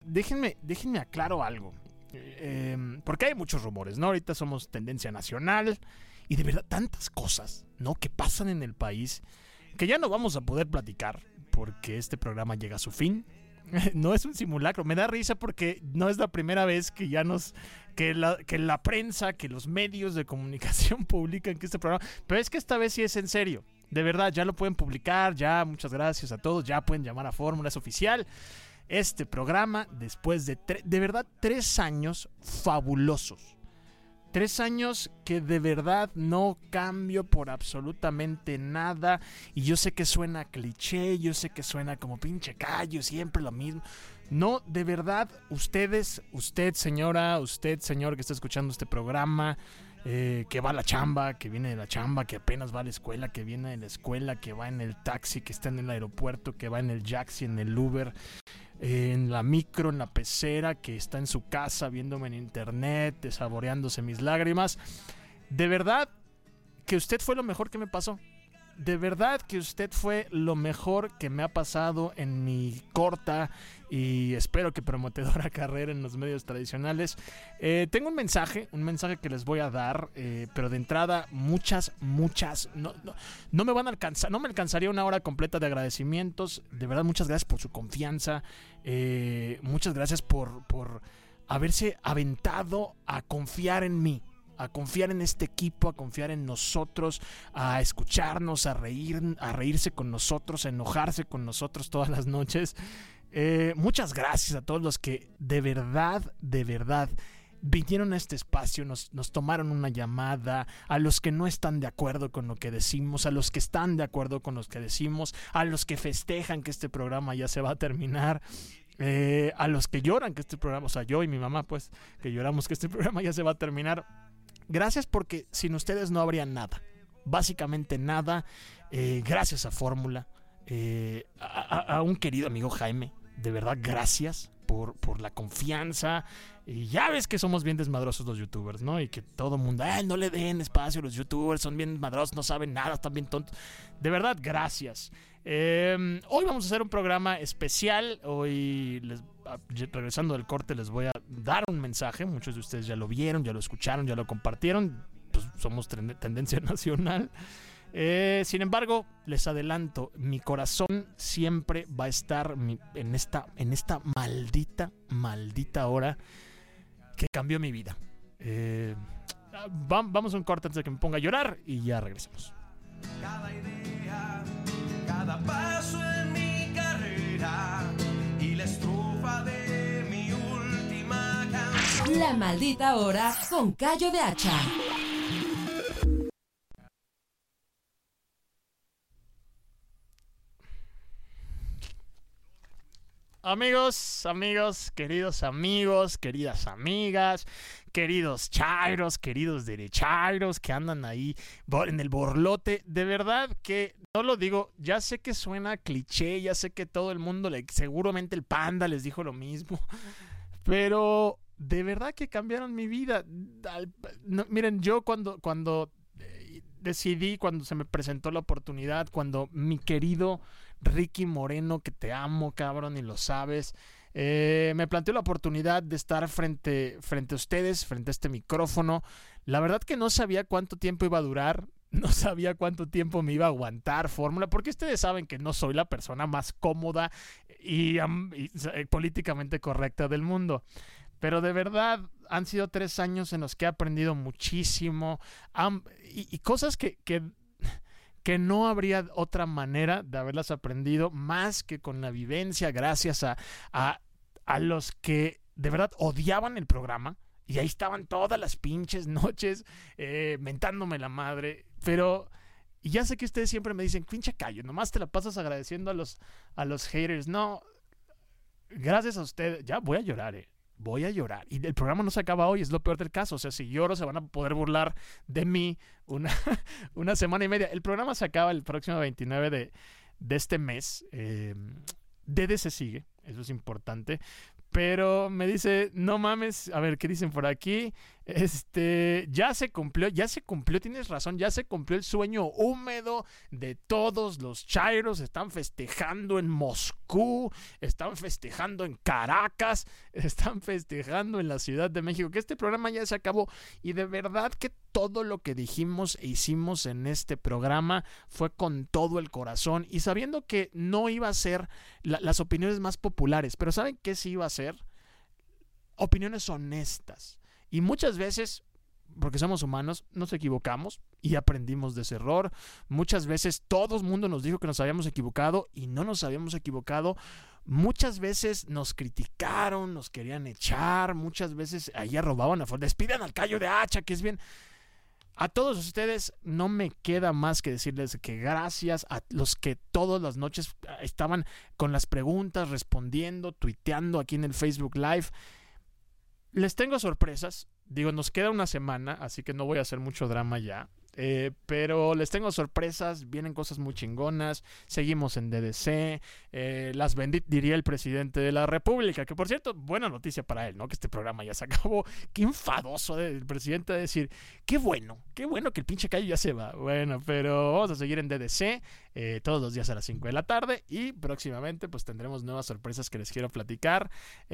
déjenme aclaro algo. Porque hay muchos rumores, ¿no? Ahorita somos tendencia nacional y de verdad tantas cosas, ¿no? Que pasan en el país que ya no vamos a poder platicar porque este programa llega a su fin. No es un simulacro, me da risa porque no es la primera vez que que la prensa, que los medios de comunicación publican que este programa, pero es que esta vez sí es en serio. De verdad, ya lo pueden publicar, ya, muchas gracias a todos, ya pueden llamar a Fórmula, es oficial. Este programa, después de verdad 3 años fabulosos. 3 años que de verdad no cambio por absolutamente nada. Y yo sé que suena cliché, yo sé que suena como pinche callo, siempre lo mismo. No, de verdad, usted señora, usted señor que está escuchando este programa, que va a la chamba, que viene de la chamba, que apenas va a la escuela, que viene de la escuela, que va en el taxi, que está en el aeropuerto, que va en el Jaxi, en el Uber, en la micro, en la pecera, que está en su casa viéndome en internet, saboreándose mis lágrimas. De verdad que usted fue lo mejor que me pasó. De verdad que usted fue lo mejor que me ha pasado en mi corta y espero que prometedora carrera en los medios tradicionales. Tengo un mensaje que les voy a dar, pero de entrada muchas, no me van a alcanzar, no me alcanzaría una hora completa de agradecimientos. De verdad, muchas gracias por su confianza, muchas gracias por haberse aventado a confiar en mí, a confiar en este equipo, a confiar en nosotros, a escucharnos, a reírse con nosotros, a enojarse con nosotros todas las noches. Muchas gracias a todos los que de verdad vinieron a este espacio, nos tomaron una llamada, a los que no están de acuerdo con lo que decimos, a los que están de acuerdo con lo que decimos, a los que festejan que este programa ya se va a terminar. A los que lloran que este programa, o sea, yo y mi mamá, pues, que lloramos que este programa ya se va a terminar. Gracias, porque sin ustedes no habría nada, básicamente nada. Gracias a Fórmula, a un querido amigo Jaime, de verdad gracias por la confianza. Y ya ves que somos bien desmadrosos los youtubers, ¿no? Y que todo el mundo, no le den espacio a los youtubers, son bien desmadrosos, no saben nada, están bien tontos. De verdad, gracias. Hoy vamos a hacer un programa especial. Hoy, regresando del corte, les voy a dar un mensaje. Muchos de ustedes ya lo vieron, ya lo escucharon, ya lo compartieron. Pues somos tendencia nacional. Sin embargo, les adelanto, mi corazón siempre va a estar en esta maldita hora que cambió mi vida. Vamos a un corte antes de que me ponga a llorar y ya regresamos. Cada idea, cada paso en mi carrera y la estrofa de mi última canción. La maldita hora con Cayo de Hacha. Amigos, queridos amigos, queridas amigas, queridos chairos, queridos derechairos que andan ahí en el borlote, de verdad que no lo digo, ya sé que suena cliché, ya sé que todo el mundo, seguramente el Panda les dijo lo mismo, pero de verdad que cambiaron mi vida. Miren, yo cuando decidí, cuando se me presentó la oportunidad, cuando mi querido Ricky Moreno, que te amo, cabrón, y lo sabes, me planteó la oportunidad de estar frente a ustedes, frente a este micrófono. La verdad que no sabía cuánto tiempo iba a durar, no sabía cuánto tiempo me iba a aguantar Fórmula, porque ustedes saben que no soy la persona más cómoda y políticamente correcta del mundo. Pero de verdad han sido 3 años en los que he aprendido muchísimo y cosas que no habría otra manera de haberlas aprendido más que con la vivencia, gracias a los que de verdad odiaban el programa y ahí estaban todas las pinches noches mentándome la madre. Pero y ya sé que ustedes siempre me dicen, pinche Cayo, nomás te la pasas agradeciendo a los haters. No, gracias a ustedes, ya voy a llorar, voy a llorar. Y el programa no se acaba hoy, es lo peor del caso. O sea, si lloro se van a poder burlar de mí una semana y media. El programa se acaba el próximo 29 de este mes. Dede se sigue, eso es importante. Pero me dice, no mames, a ver, ¿qué dicen por aquí? Ya se cumplió, tienes razón, ya se cumplió el sueño húmedo de todos los chairos. Están festejando en Moscú, están festejando en Caracas, están festejando en la Ciudad de México, que este programa ya se acabó. Y de verdad que todo lo que dijimos e hicimos en este programa fue con todo el corazón y sabiendo que no iba a ser las opiniones más populares, pero ¿saben qué sí iba a ser? Opiniones honestas. Y muchas veces, porque somos humanos, nos equivocamos y aprendimos de ese error. Muchas veces todo el mundo nos dijo que nos habíamos equivocado y no nos habíamos equivocado. Muchas veces nos criticaron, nos querían echar, muchas veces allá robaban afuera. Despidan al Cayo de Hacha, que es bien. A todos ustedes no me queda más que decirles que gracias a los que todas las noches estaban con las preguntas, respondiendo, tuiteando aquí en el Facebook Live. Les tengo sorpresas. Digo, nos queda una semana, así que no voy a hacer mucho drama ya. Pero les tengo sorpresas, vienen cosas muy chingonas, seguimos en DDC, las bendit diría el presidente de la República, que por cierto, buena noticia para él, ¿no? Que este programa ya se acabó. Qué enfadoso del presidente de decir, qué bueno que el pinche Cayo ya se va. Bueno, pero vamos a seguir en DDC todos los días a las 5 de la tarde y próximamente pues tendremos nuevas sorpresas que les quiero platicar.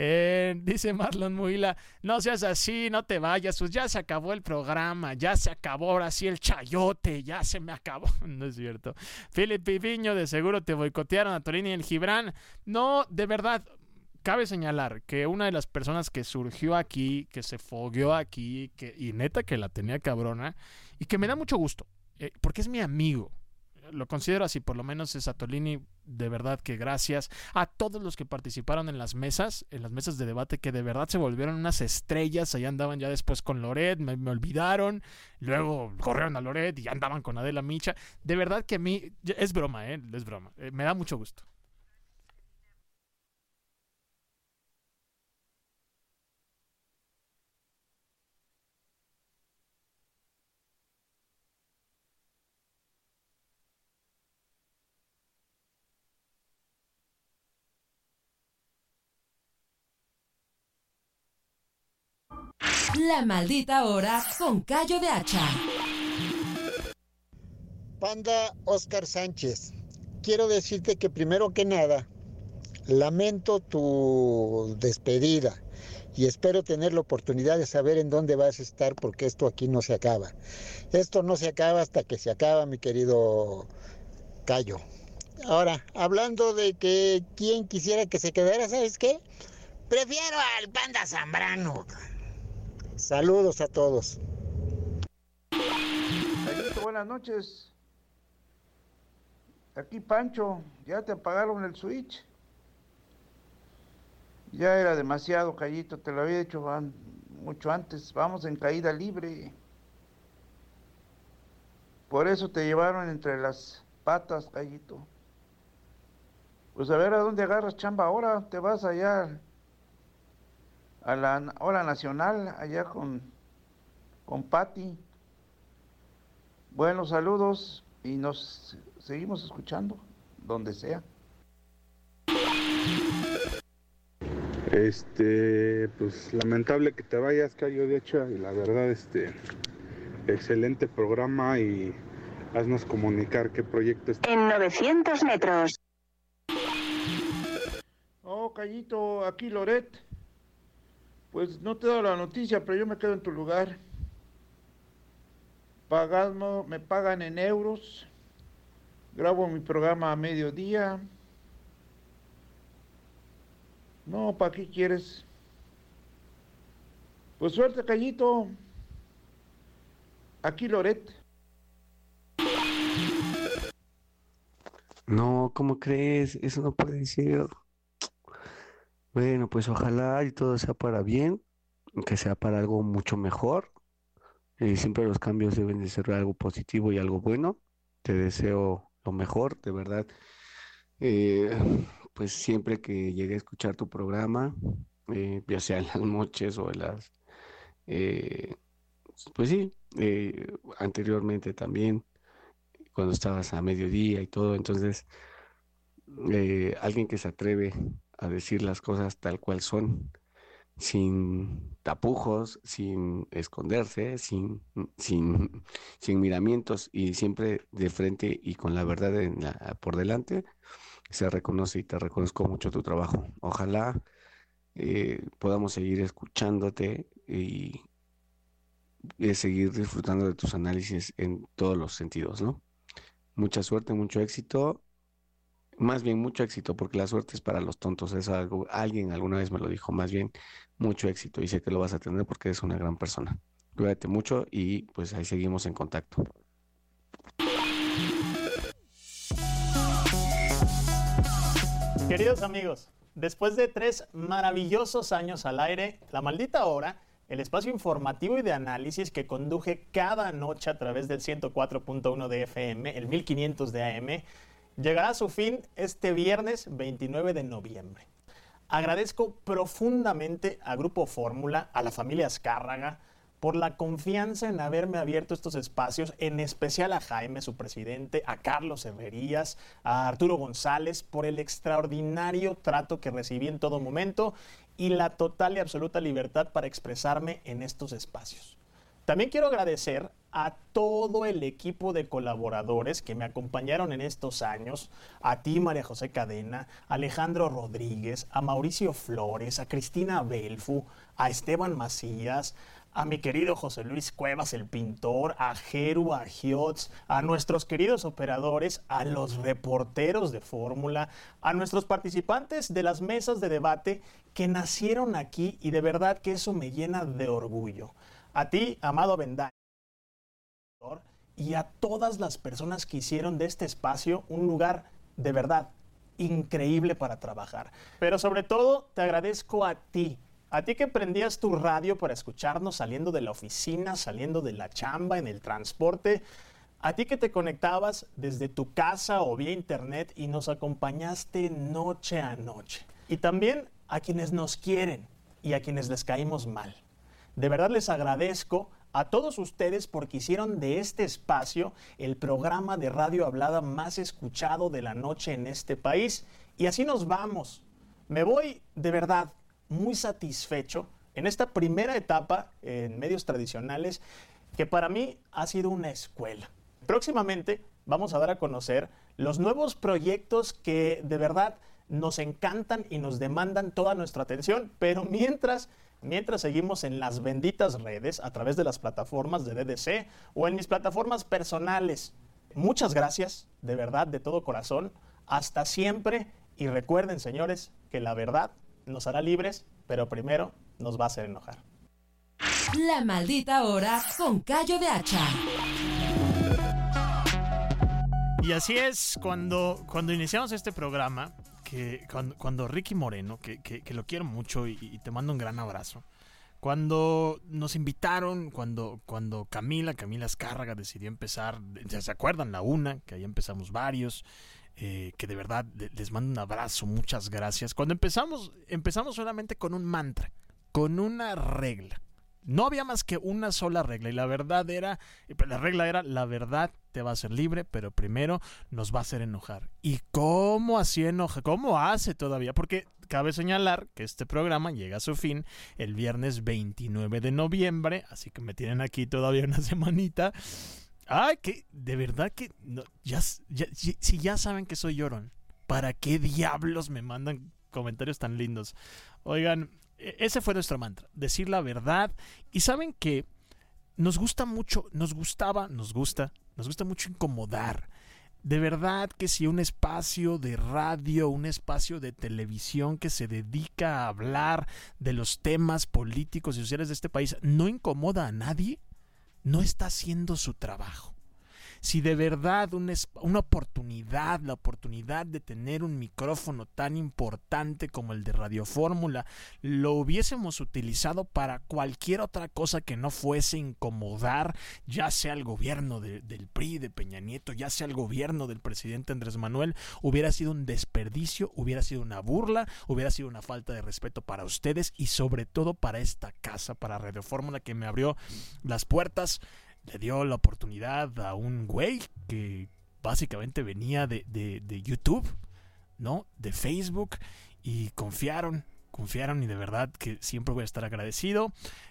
Dice Marlon Muila, no seas así, no te vayas, pues ya se acabó el programa, ya se acabó, ahora sí el chayote, ya se me acabó. No es cierto. Philip Piviño, de seguro te boicotearon a Tolini y el Gibran. No, de verdad, cabe señalar que una de las personas que surgió aquí, que se fogueó aquí, y neta que la tenía cabrona, y que me da mucho gusto, porque es mi amigo. Lo considero así, por lo menos es a Tolini. De verdad que gracias a todos los que participaron en las mesas de debate, que de verdad se volvieron unas estrellas. Allá andaban ya después con Loret, me olvidaron, luego corrieron a Loret y ya andaban con Adela Micha. De verdad que a mí, es broma, es broma, me da mucho gusto. La maldita hora con Cayo de Hacha. Panda Oscar Sánchez, quiero decirte que primero que nada, lamento tu despedida y espero tener la oportunidad de saber en dónde vas a estar, porque esto aquí no se acaba. Esto no se acaba hasta que se acaba, mi querido Cayo. Ahora, hablando de que quién quisiera que se quedara, ¿sabes qué? Prefiero al Panda Zambrano. Saludos a todos. Cayito, buenas noches. Aquí Pancho, ya te apagaron el switch. Ya era demasiado, Cayito, te lo había dicho mucho antes. Vamos en caída libre. Por eso te llevaron entre las patas, Cayito. Pues a ver a dónde agarras chamba ahora. Te vas allá a la hora nacional, allá con Patti. Buenos saludos y nos seguimos escuchando donde sea. Pues lamentable que te vayas, Cayo de Hacha, y la verdad, excelente programa, y haznos comunicar qué proyecto está. En 900 metros. Oh, Cayito, aquí Loret. Pues no te he dado la noticia, pero yo me quedo en tu lugar. Me pagan en euros. Grabo mi programa a mediodía. No, ¿para qué quieres? Pues suerte, Cayito. Aquí Loret. No, ¿cómo crees? Eso no puede ser. Bueno, pues ojalá y todo sea para bien, que sea para algo mucho mejor. Siempre los cambios deben de ser algo positivo y algo bueno. Te deseo lo mejor, de verdad. Pues siempre que llegue a escuchar tu programa, ya sea en las noches o en las... eh, pues sí, anteriormente también, cuando estabas a mediodía y todo, entonces alguien que se atreve a decir las cosas tal cual son, sin tapujos, sin esconderse, sin miramientos y siempre de frente y con la verdad por delante, se reconoce y te reconozco mucho tu trabajo. Ojalá podamos seguir escuchándote y seguir disfrutando de tus análisis en todos los sentidos, ¿no? Mucha suerte, mucho éxito. Más bien mucho éxito, porque la suerte es para los tontos. Es algo, alguien alguna vez me lo dijo. Más bien mucho éxito, y sé que lo vas a tener porque eres una gran persona. Cuídate mucho y pues ahí seguimos en contacto. Queridos amigos, después de 3 maravillosos años al aire, La Maldita Hora, el espacio informativo y de análisis que conduje cada noche a través del 104.1 de FM, el 1500 de AM, llegará a su fin este viernes 29 de noviembre. Agradezco profundamente a Grupo Fórmula, a la familia Azcárraga, por la confianza en haberme abierto estos espacios, en especial a Jaime, su presidente, a Carlos Herrerías, a Arturo González, por el extraordinario trato que recibí en todo momento y la total y absoluta libertad para expresarme en estos espacios. También quiero agradecer a todo el equipo de colaboradores que me acompañaron en estos años, a ti, María José Cadena, a Alejandro Rodríguez, a Mauricio Flores, a Cristina Belfu, a Esteban Macías, a mi querido José Luis Cuevas, el pintor, a Jeru, a Giotz, a nuestros queridos operadores, a los reporteros de Fórmula, a nuestros participantes de las mesas de debate que nacieron aquí, y de verdad que eso me llena de orgullo. A ti, Amado Bendaño, y a todas las personas que hicieron de este espacio un lugar de verdad increíble para trabajar. Pero sobre todo te agradezco a ti que prendías tu radio para escucharnos saliendo de la oficina, saliendo de la chamba, en el transporte, a ti que te conectabas desde tu casa o vía internet y nos acompañaste noche a noche. Y también a quienes nos quieren y a quienes les caímos mal. De verdad les agradezco a todos ustedes porque hicieron de este espacio el programa de radio hablada más escuchado de la noche en este país. Y así nos vamos. Me voy de verdad muy satisfecho en esta primera etapa en medios tradicionales, que para mí ha sido una escuela. Próximamente vamos a dar a conocer los nuevos proyectos que de verdad nos encantan y nos demandan toda nuestra atención, pero mientras seguimos en las benditas redes, a través de las plataformas de DDC o en mis plataformas personales. Muchas gracias, de verdad, de todo corazón. Hasta siempre, y recuerden, señores, que la verdad nos hará libres, pero primero nos va a hacer enojar. La Maldita Hora con Cayo de Hacha. Y así es, cuando iniciamos este programa, que cuando Ricky Moreno, que lo quiero mucho y te mando un gran abrazo, cuando nos invitaron, cuando Camila Azcárraga decidió empezar, ¿se acuerdan? La Una, que ahí empezamos varios, que de verdad les mando un abrazo, muchas gracias. Cuando empezamos solamente con un mantra, con una regla. No había más que una sola regla, y la regla era: la verdad te va a hacer libre, pero primero nos va a hacer enojar. ¿Y cómo así enoja? ¿Cómo hace todavía? Porque cabe señalar que este programa llega a su fin el viernes 29 de noviembre, así que me tienen aquí todavía una semanita. Ay, que de verdad que no, si ya saben que soy llorón, ¿para qué diablos me mandan comentarios tan lindos? Oigan, ese fue nuestro mantra, decir la verdad. Y saben que nos gusta mucho incomodar. De verdad que si un espacio de radio, un espacio de televisión que se dedica a hablar de los temas políticos y sociales de este país no incomoda a nadie, no está haciendo su trabajo. Si de verdad una oportunidad, la oportunidad de tener un micrófono tan importante como el de Radio Fórmula, lo hubiésemos utilizado para cualquier otra cosa que no fuese incomodar, ya sea el gobierno del PRI, de Peña Nieto, ya sea el gobierno del presidente Andrés Manuel, hubiera sido un desperdicio, hubiera sido una burla, hubiera sido una falta de respeto para ustedes y sobre todo para esta casa, para Radio Fórmula, que me abrió las puertas. Le dio la oportunidad a un güey que básicamente venía de YouTube, ¿no? De Facebook, y confiaron y de verdad que siempre voy a estar agradecido.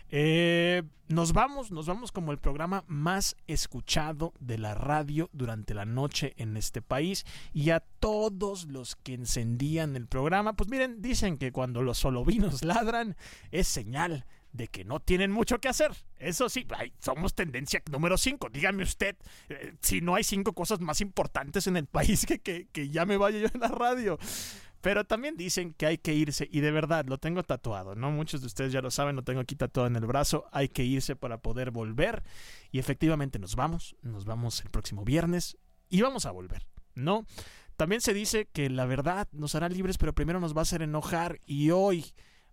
Nos vamos como el programa más escuchado de la radio durante la noche en este país, y a todos los que encendían el programa, pues miren, dicen que cuando los solovinos ladran es señal de que no tienen mucho que hacer. Eso sí, somos tendencia número 5. Dígame usted, si no hay 5 cosas más importantes en el país que ya me vaya yo en la radio. Pero también dicen que hay que irse, y de verdad, lo tengo tatuado, ¿no? Muchos de ustedes ya lo saben, lo tengo aquí tatuado en el brazo. Hay que irse para poder volver, y efectivamente nos vamos el próximo viernes, y vamos a volver, ¿no? También se dice que la verdad nos hará libres, pero primero nos va a hacer enojar, y hoy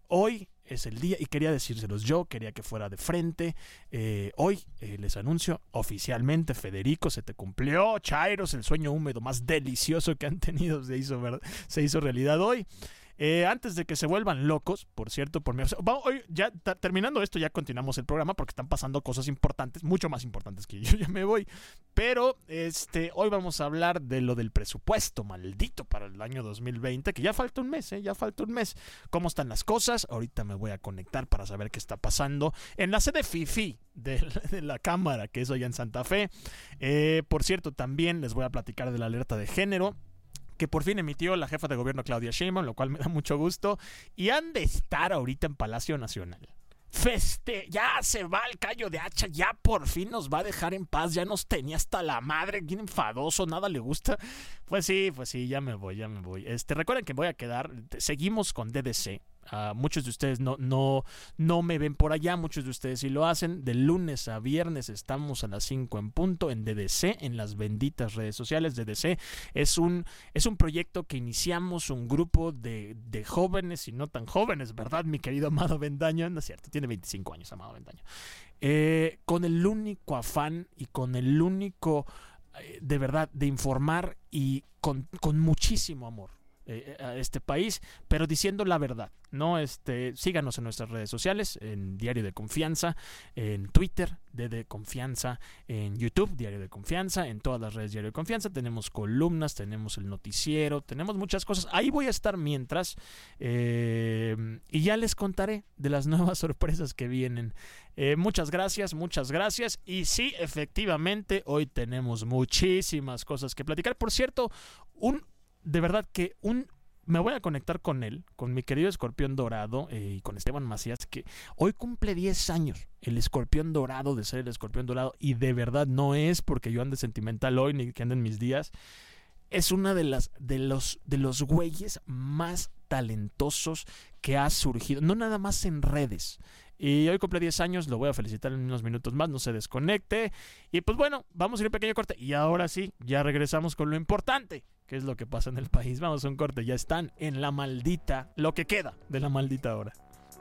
es el día, y quería decírselos yo, quería que fuera de frente. Hoy les anuncio oficialmente, Federico, se te cumplió. Chairos, el sueño húmedo más delicioso que han tenido se hizo realidad hoy. Antes de que se vuelvan locos, por cierto, hoy ya terminando esto, ya continuamos el programa porque están pasando cosas importantes, mucho más importantes que yo ya me voy. Pero hoy vamos a hablar de lo del presupuesto maldito para el año 2020, que ya falta un mes, ¿Cómo están las cosas? Ahorita me voy a conectar para saber qué está pasando en la sede FIFI de la Cámara, que es allá en Santa Fe. Por cierto, también les voy a platicar de la alerta de género que por fin emitió la jefa de gobierno Claudia Sheinbaum, lo cual me da mucho gusto, y han de estar ahorita en Palacio Nacional. Ya se va el callo de hacha, ya por fin nos va a dejar en paz, ya nos tenía hasta la madre, bien enfadoso, nada le gusta. Pues sí, ya me voy. Recuerden que voy a quedar, seguimos con DDC. Muchos de ustedes no me ven por allá, muchos de ustedes sí lo hacen. De lunes a viernes estamos a las 5 en punto en DDC, en las benditas redes sociales. DDC es un proyecto que iniciamos, un grupo de jóvenes y no tan jóvenes, ¿verdad? Mi querido Amado Bendaño, no es cierto, tiene 25 años Amado Bendaño. Con el único afán y con el único, de verdad, de informar y con muchísimo amor a este país, pero diciendo la verdad, ¿no? Síganos en nuestras redes sociales, en Diario de Confianza, en Twitter, de Confianza, en YouTube, Diario de Confianza, en todas las redes Diario de Confianza. Tenemos columnas, tenemos el noticiero, tenemos muchas cosas. Ahí voy a estar mientras, y ya les contaré de las nuevas sorpresas que vienen. Muchas gracias, y sí, efectivamente, hoy tenemos muchísimas cosas que platicar. Por cierto, de verdad que me voy a conectar con él, con mi querido Escorpión Dorado, y con Esteban Macías, que hoy cumple 10 años el Escorpión Dorado, de ser el Escorpión Dorado, y de verdad no es porque yo ande sentimental hoy ni que ande en mis días. Es una de los güeyes más talentosos que ha surgido, no nada más en redes. Y hoy cumple 10 años, lo voy a felicitar en unos minutos más, no se desconecte. Y pues bueno, vamos a ir a un pequeño corte. Y ahora sí, ya regresamos con lo importante, que es lo que pasa en el país. Vamos a un corte, ya están en la maldita, lo que queda de la maldita hora.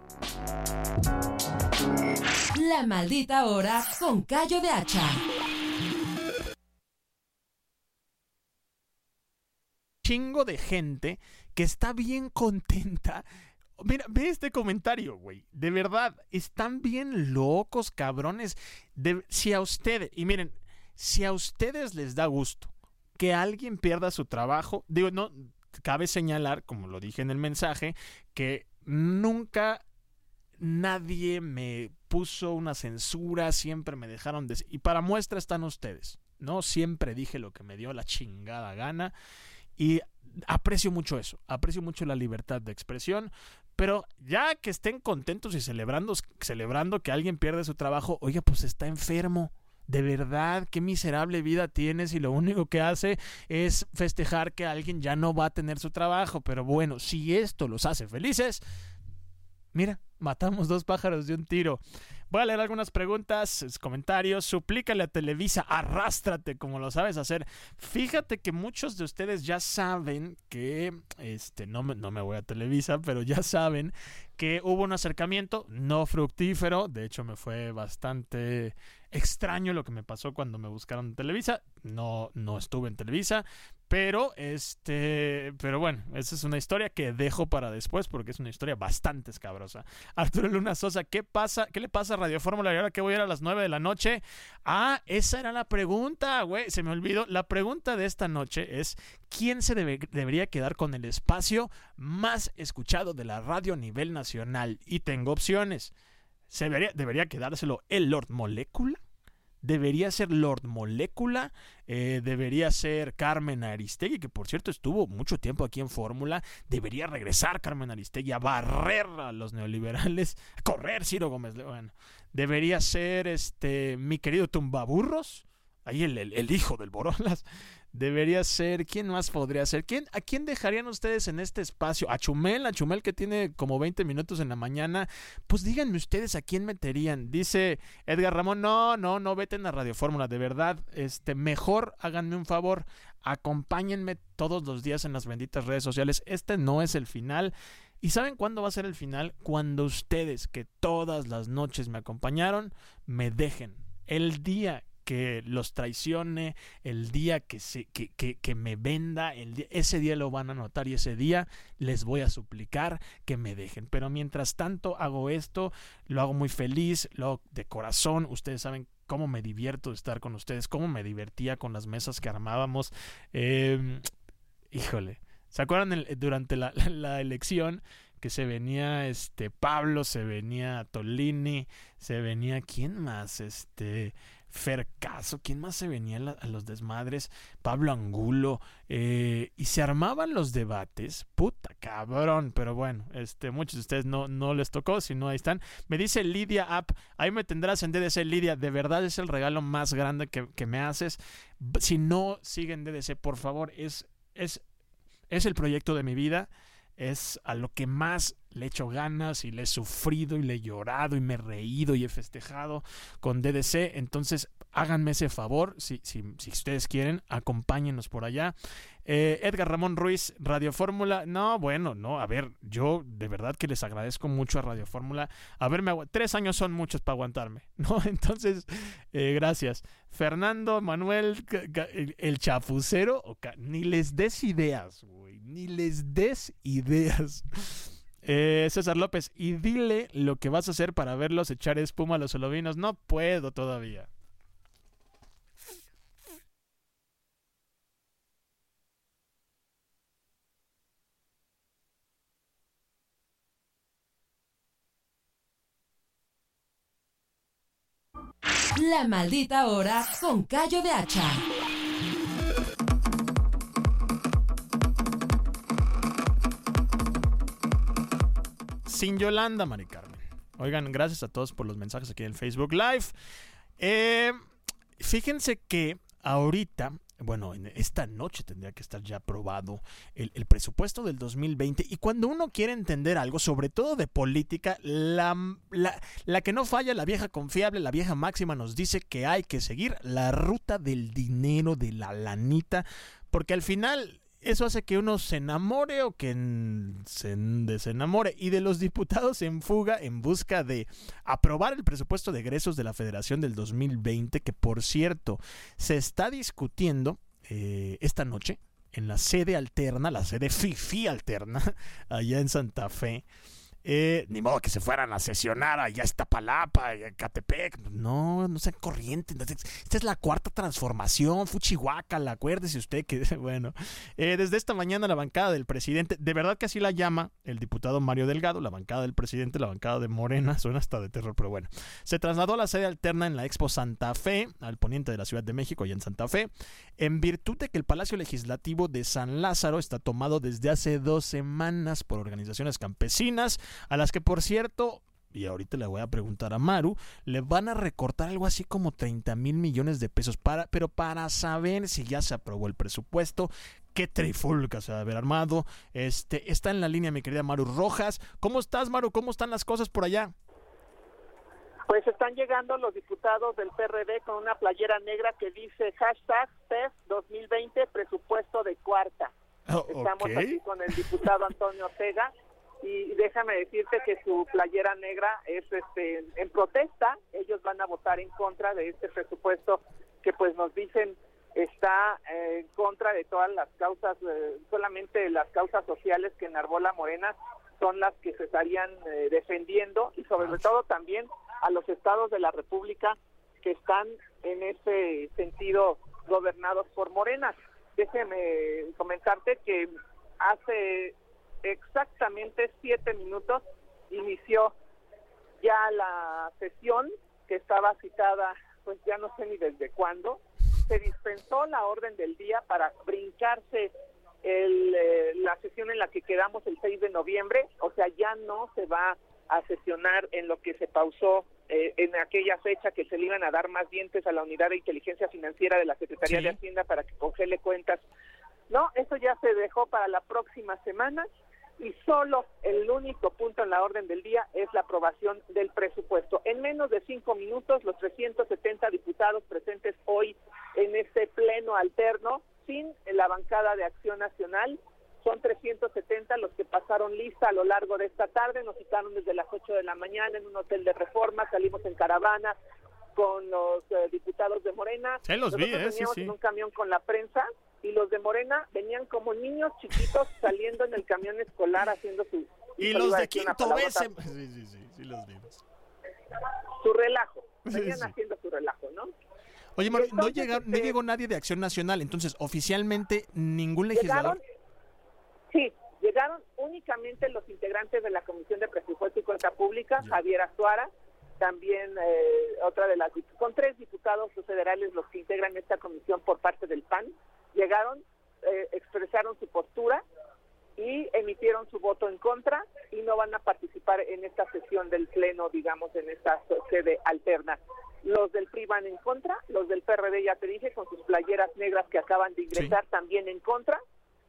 La maldita hora con Callo de Hacha. Chingo de gente que está bien contenta. Mira, ve este comentario, güey. De verdad, están bien locos, cabrones. Si a ustedes les da gusto que alguien pierda su trabajo, digo, no, cabe señalar, como lo dije en el mensaje, que nunca nadie me puso una censura, siempre me dejaron y para muestra están ustedes, ¿no? Siempre dije lo que me dio la chingada gana, y aprecio mucho eso, aprecio mucho la libertad de expresión. Pero ya que estén contentos y celebrando que alguien pierde su trabajo, oye, pues está enfermo. De verdad, qué miserable vida tienes, y lo único que hace es festejar que alguien ya no va a tener su trabajo. Pero bueno, si esto los hace felices, mira, matamos 2 pájaros de un tiro. Voy a leer algunas preguntas, comentarios. Suplícale a Televisa, arrástrate como lo sabes hacer. Fíjate que muchos de ustedes ya saben que, no me voy a Televisa, pero ya saben que hubo un acercamiento no fructífero. De hecho, me fue bastante Extraño lo que me pasó cuando me buscaron en Televisa. No estuve en Televisa, pero bueno, esa es una historia que dejo para después porque es una historia bastante escabrosa. Arturo Luna Sosa, ¿qué le pasa a Radio Fórmula? Y ahora que voy a ir a las 9 de la noche. Esa era la pregunta, güey, se me olvidó. La pregunta de esta noche es: ¿quién se debería quedar con el espacio más escuchado de la radio a nivel nacional? Y tengo opciones. ¿Debería quedárselo el Lord Molécula? ¿Debería ser Lord Molécula? ¿Debería ser Carmen Aristegui, que por cierto estuvo mucho tiempo aquí en Fórmula? ¿Debería regresar Carmen Aristegui a barrer a los neoliberales? ¿A correr Ciro Gómez? Bueno, ¿debería ser mi querido Tumbaburros? Ahí el hijo del Borolas. Debería ser, ¿quién más podría ser? ¿A quién dejarían ustedes en este espacio? A Chumel que tiene como 20 minutos en la mañana. Pues díganme ustedes a quién meterían. Dice Edgar Ramón, no veten a Radio Fórmula, de verdad, mejor háganme un favor, acompáñenme todos los días en las benditas redes sociales. No es el final. ¿Y saben cuándo va a ser el final? Cuando ustedes, que todas las noches me acompañaron, me dejen. El día que los traicione, el día que me venda, ese día lo van a notar y ese día les voy a suplicar que me dejen. Pero mientras tanto hago esto, lo hago muy feliz, lo hago de corazón. Ustedes saben cómo me divierto de estar con ustedes, cómo me divertía con las mesas que armábamos. Híjole, ¿se acuerdan durante la elección que se venía Pablo, se venía Tolini, se venía, ¿quién más? Fercaso, ¿quién más se venía a los desmadres? Pablo Angulo, y se armaban los debates, puta cabrón, pero bueno, muchos de ustedes no les tocó, si no ahí están. Me dice Lidia App, ahí me tendrás en DDC, Lidia, de verdad es el regalo más grande que me haces. Si no siguen DDC, por favor, es el proyecto de mi vida. Es a lo que más le he hecho ganas y le he sufrido y le he llorado y me he reído y he festejado con DDC. Entonces háganme ese favor, si ustedes quieren, acompáñenos por allá. Edgar Ramón Ruiz, Radio Fórmula. A ver, yo de verdad que les agradezco mucho a Radio Fórmula. A ver, 3 años son muchos para aguantarme, ¿no? Entonces, gracias. Fernando, Manuel, el chapucero, ni les des ideas, güey, ni les des ideas. César López, y dile lo que vas a hacer para verlos echar espuma a los olovinos. No puedo todavía. La maldita hora con Cayo de Hacha. Sin Yolanda, Mari Carmen. Oigan, gracias a todos por los mensajes aquí en el Facebook Live. Fíjense que ahorita, bueno, esta noche tendría que estar ya aprobado el presupuesto del 2020. Y cuando uno quiere entender algo, sobre todo de política, la que no falla, la vieja confiable, la vieja máxima nos dice que hay que seguir la ruta del dinero, de la lanita, porque al final eso hace que uno se enamore o que se desenamore. Y de los diputados en fuga en busca de aprobar el presupuesto de egresos de la Federación del 2020, que por cierto se está discutiendo esta noche en la sede alterna, la sede FIFI alterna, allá en Santa Fe. Ni modo que se fueran a sesionar allá a Iztapalapa, a Catepec. No sean corrientes. Esta es la cuarta transformación, Fuchihuacala, acuérdese usted que, bueno, desde esta mañana la bancada del presidente, de verdad que así la llama el diputado Mario Delgado, la bancada del presidente, la bancada de Morena, suena hasta de terror, pero bueno, se trasladó a la sede alterna en la Expo Santa Fe, al poniente de la Ciudad de México, allá en Santa Fe, en virtud de que el Palacio Legislativo de San Lázaro está tomado desde hace 2 semanas por organizaciones campesinas, a las que, por cierto, y ahorita le voy a preguntar a Maru, le van a recortar algo así como 30,000 millones de pesos pero para saber si ya se aprobó el presupuesto, qué trifulca se va a haber armado. Está en la línea mi querida Maru Rojas. ¿Cómo estás, Maru? ¿Cómo están las cosas por allá? Pues están llegando los diputados del PRD con una playera negra que dice #PES 2020 presupuesto de cuarta. Estamos aquí con el diputado Antonio Ortega y déjame decirte que su playera negra es en protesta. Ellos van a votar en contra de este presupuesto que pues nos dicen está en contra de todas las causas, solamente las causas sociales que enarbola Morena son las que se estarían defendiendo, y sobre todo también a los estados de la República que están en ese sentido gobernados por Morena. Déjeme comentarte que hace exactamente 7 minutos inició ya la sesión que estaba citada, pues ya no sé ni desde cuándo. Se dispensó la orden del día para brincarse la sesión en la que quedamos el 6 de noviembre, o sea, ya no se va a sesionar en lo que se pausó en aquella fecha, que se le iban a dar más dientes a la Unidad de Inteligencia Financiera de la Secretaría de Hacienda para que congele cuentas. No, eso ya se dejó para la próxima semana, y solo el único punto en la orden del día es la aprobación del presupuesto. En menos de 5 minutos, los 370 diputados presentes hoy en este pleno alterno, sin la bancada de Acción Nacional, son 370 los que pasaron lista a lo largo de esta tarde. Nos citaron desde las 8 de la mañana en un hotel de Reforma, salimos en caravana con los diputados de Morena. Sí, los vi, veníamos sí. en un camión con la prensa, y los de Morena venían como niños chiquitos saliendo en el camión escolar haciendo su... Y los de quinto B sí, los vimos. Su relajo, venían haciendo su relajo, ¿no? Oye, Maru, entonces, no llegó nadie de Acción Nacional, entonces oficialmente ningún legislador... Llegaron únicamente los integrantes de la Comisión de Presupuesto y Cuenta Pública, Javier Azuara, también con 3 diputados federales los que integran esta comisión por parte del PAN. Llegaron, expresaron su postura y emitieron su voto en contra, y no van a participar en esta sesión del pleno, digamos, en esta sede alterna. Los del PRI van en contra, los del PRD, ya te dije, con sus playeras negras que acaban de ingresar, también en contra,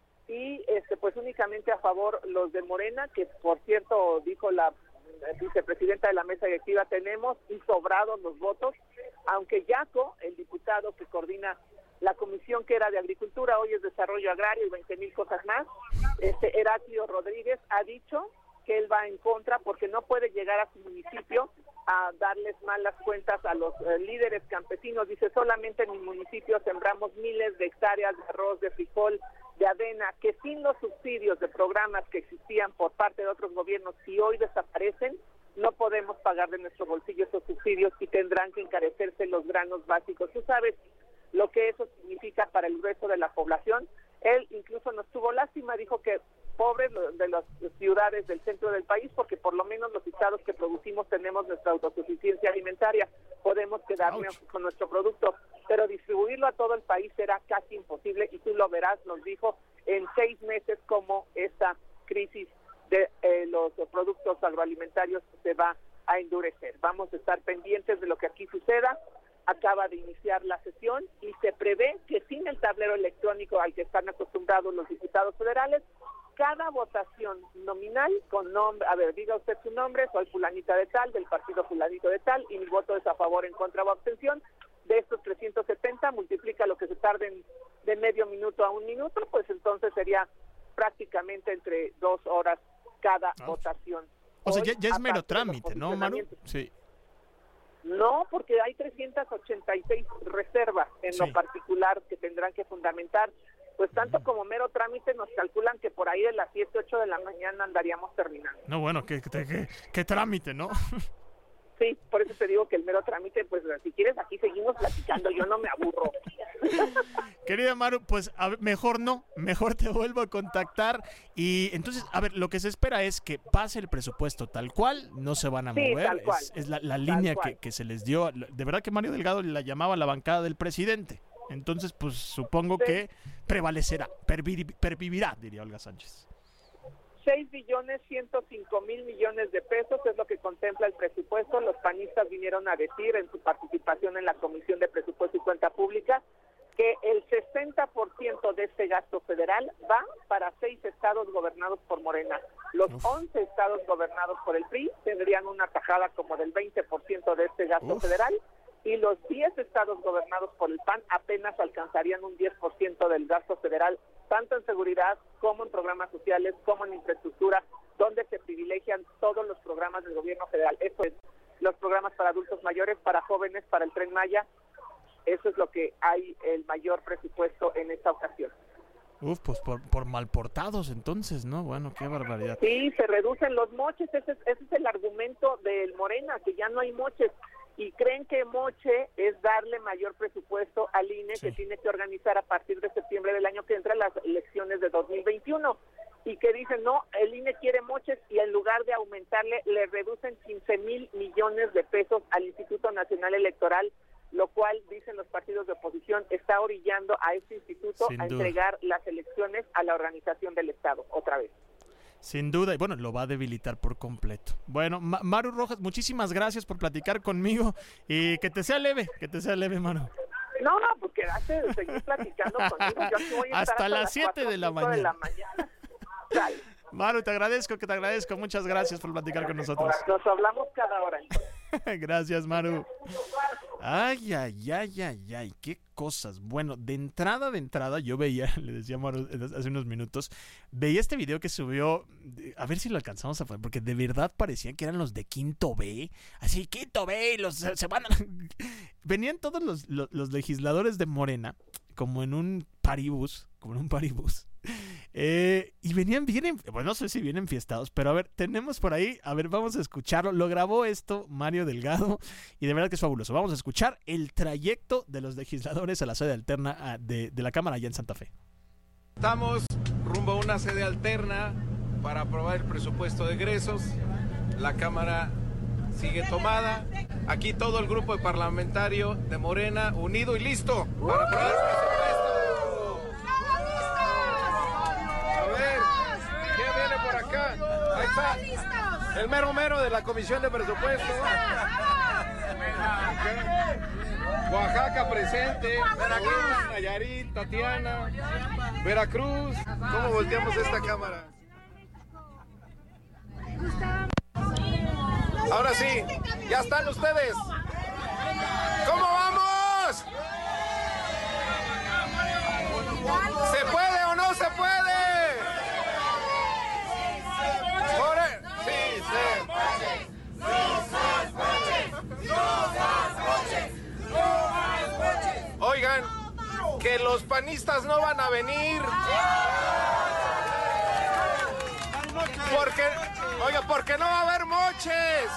y pues únicamente a favor los de Morena, que por cierto dijo la vicepresidenta de la mesa directiva, tenemos y sobrados los votos, aunque Yaco, el diputado que coordina la comisión que era de Agricultura, hoy es Desarrollo Agrario y 20,000 cosas más, Heraclio Rodríguez ha dicho que él va en contra porque no puede llegar a su municipio a darles malas cuentas a los líderes campesinos. Dice, solamente en mi municipio sembramos miles de hectáreas de arroz, de frijol, de avena, que sin los subsidios de programas que existían por parte de otros gobiernos y hoy desaparecen, no podemos pagar de nuestro bolsillo esos subsidios y tendrán que encarecerse los granos básicos. Tú sabes lo que eso significa para el grueso de la población. Él incluso nos tuvo lástima, dijo que pobres de las ciudades del centro del país, porque por lo menos los estados que producimos tenemos nuestra autosuficiencia alimentaria, podemos quedarnos con nuestro producto, pero distribuirlo a todo el país será casi imposible, y tú lo verás, nos dijo, en 6 meses cómo esta crisis de los productos agroalimentarios se va a endurecer. Vamos a estar pendientes de lo que aquí suceda. Acaba de iniciar la sesión y se prevé que sin el tablero electrónico al que están acostumbrados los diputados federales, cada votación nominal con nombre, a ver, diga usted su nombre, soy fulanita de tal, del partido fulanito de tal, y mi voto es a favor, en contra o abstención. De estos 370, multiplica lo que se tarden de medio minuto a 1 minuto, pues entonces sería prácticamente entre 2 horas cada votación. O sea, ya es mero trámite, ¿no, Maru? Sí. No, porque hay 386 reservas en lo particular que tendrán que fundamentar. Pues tanto como mero trámite nos calculan que por ahí de las 7, 8 de la mañana andaríamos terminando. No, bueno, qué trámite, ¿no? Sí, por eso te digo que el mero trámite, pues si quieres aquí seguimos platicando, yo no me aburro. Querida Maru, pues mejor no, mejor te vuelvo a contactar. Y entonces, a ver, lo que se espera es que pase el presupuesto tal cual, no se van a mover, tal cual, es la línea que se les dio. De verdad que Mario Delgado la llamaba la bancada del presidente. Entonces, pues supongo que prevalecerá, pervivirá, diría Olga Sánchez. 6.105.000 millones de pesos es lo que contempla el presupuesto. Los panistas vinieron a decir en su participación en la Comisión de Presupuesto y Cuenta Pública que el 60% de este gasto federal va para 6 estados gobernados por Morena. Los 11 estados gobernados por el PRI tendrían una tajada como del 20% de este gasto federal, y los 10 estados gobernados por el PAN apenas alcanzarían un 10% del gasto federal, tanto en seguridad como en programas sociales, como en infraestructura, donde se federal. Eso es los programas para adultos mayores, para jóvenes, para el Tren Maya. Eso es lo que hay el mayor presupuesto en esta ocasión. Uf, pues por malportados entonces, ¿no? Bueno, qué barbaridad. Sí, se reducen los moches, ese es el argumento del Morena, que ya no hay moches. Y creen que moche es darle mayor presupuesto al INE, que tiene que organizar a partir de septiembre del año que entra las elecciones de 2021. Y que dicen, no, el INE quiere moches, y en lugar de aumentarle, le reducen 15,000 millones de pesos al Instituto Nacional Electoral, lo cual, dicen los partidos de oposición, está orillando a este instituto a entregar las elecciones a la organización del Estado, otra vez. Sin duda, y bueno, lo va a debilitar por completo. Bueno, Maru Rojas, muchísimas gracias por platicar conmigo, y que te sea leve, Maru. No, pues quédate de seguir platicando conmigo. Yo aquí voy a estar hasta las 7 de la mañana. Dale. Maru, te agradezco, muchas gracias por platicar con nosotros. Nos hablamos cada hora. Gracias, Maru. Ay, qué cosas. Bueno, de entrada, yo veía, le decía a Maru hace unos minutos, veía este video que subió, a ver si lo alcanzamos a poner, porque de verdad parecían que eran los de Quinto B, así, Quinto B, y se van a... Venían todos los legisladores de Morena, como en un paribus, y venían bien, bueno, no sé si bien enfiestados, pero a ver, tenemos por ahí, a ver, vamos a escucharlo. Lo grabó esto Mario Delgado y de verdad que es fabuloso. Vamos a escuchar el trayecto de los legisladores a la sede alterna de la Cámara allá en Santa Fe. Estamos rumbo a una sede alterna para aprobar el presupuesto de egresos. La Cámara sigue tomada. Aquí todo el grupo de parlamentario de Morena unido y listo para aprobar el presupuesto. Ahí está el mero de la Comisión de Presupuestos. Oaxaca presente, Veracruz, Nayarit, Tatiana, Veracruz. ¿Cómo volteamos esta cámara? Ahora sí, ya están ustedes. ¿Cómo vamos? ¿Se puede o no se puede? Sí, se puede. Oigan, que los panistas no van a venir. Porque no va a haber moches.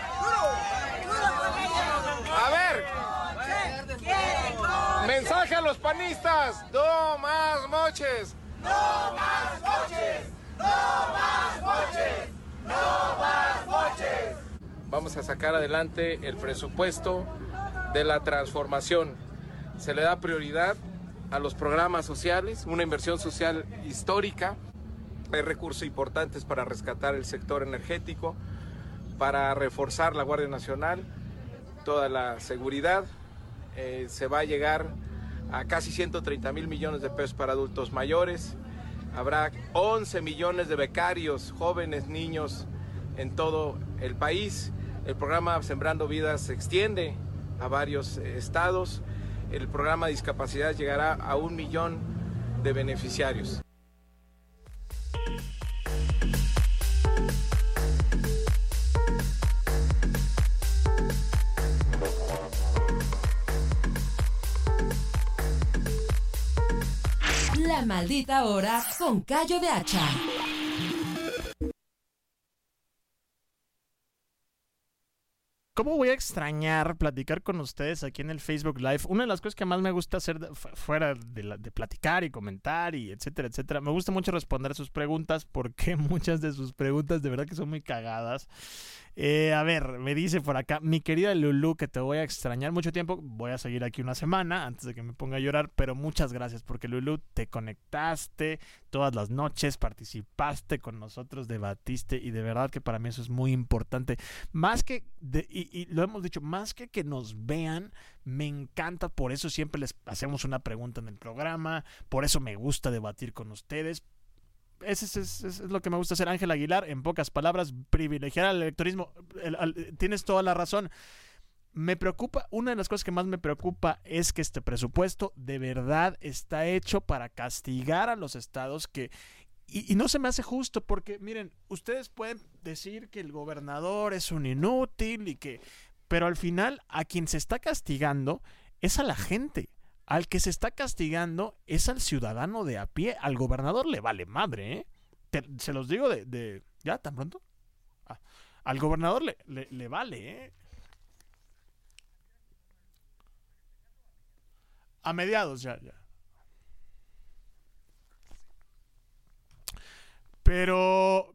A ver. Mensaje a los panistas. No más moches. No más moches. No más moches. ¡No más moches! Vamos a sacar adelante el presupuesto de la transformación. Se le da prioridad a los programas sociales, una inversión social histórica. Hay recursos importantes para rescatar el sector energético, para reforzar la Guardia Nacional, toda la seguridad. Se va a llegar a casi 130,000 millones de pesos para adultos mayores. Habrá 11 millones de becarios, jóvenes, niños en todo el país. El programa Sembrando Vidas se extiende a varios estados. El programa de discapacidad llegará a 1 millón de beneficiarios. La Maldita Hora con Cayo de Hacha. ¿Cómo voy a extrañar platicar con ustedes aquí en el Facebook Live? Una de las cosas que más me gusta hacer fuera de platicar y comentar y etcétera, etcétera, me gusta mucho responder sus preguntas porque muchas de sus preguntas de verdad que son muy cagadas. A ver, me dice por acá, mi querida Lulú, que te voy a extrañar mucho tiempo. Voy a seguir aquí una semana antes de que me ponga a llorar, pero muchas gracias porque Lulú, te conectaste todas las noches, participaste con nosotros, debatiste y de verdad que para mí eso es muy importante. Más que, y lo hemos dicho, más que nos vean, me encanta, por eso siempre les hacemos una pregunta en el programa, por eso me gusta debatir con ustedes. Eso es lo que me gusta hacer. Ángel Aguilar, en pocas palabras, privilegiar al electorismo. Tienes toda la razón. Me preocupa, una de las cosas que más me preocupa es que este presupuesto de verdad está hecho para castigar a los estados Y no se me hace justo porque, miren, ustedes pueden decir que el gobernador es un inútil pero al final a quien se está castigando es a la gente. Al que se está castigando es al ciudadano de a pie. Al gobernador le vale madre, ¿eh? Se los digo ¿Ya? ¿Tan pronto? Al gobernador le vale, ¿eh? A mediados ya. Pero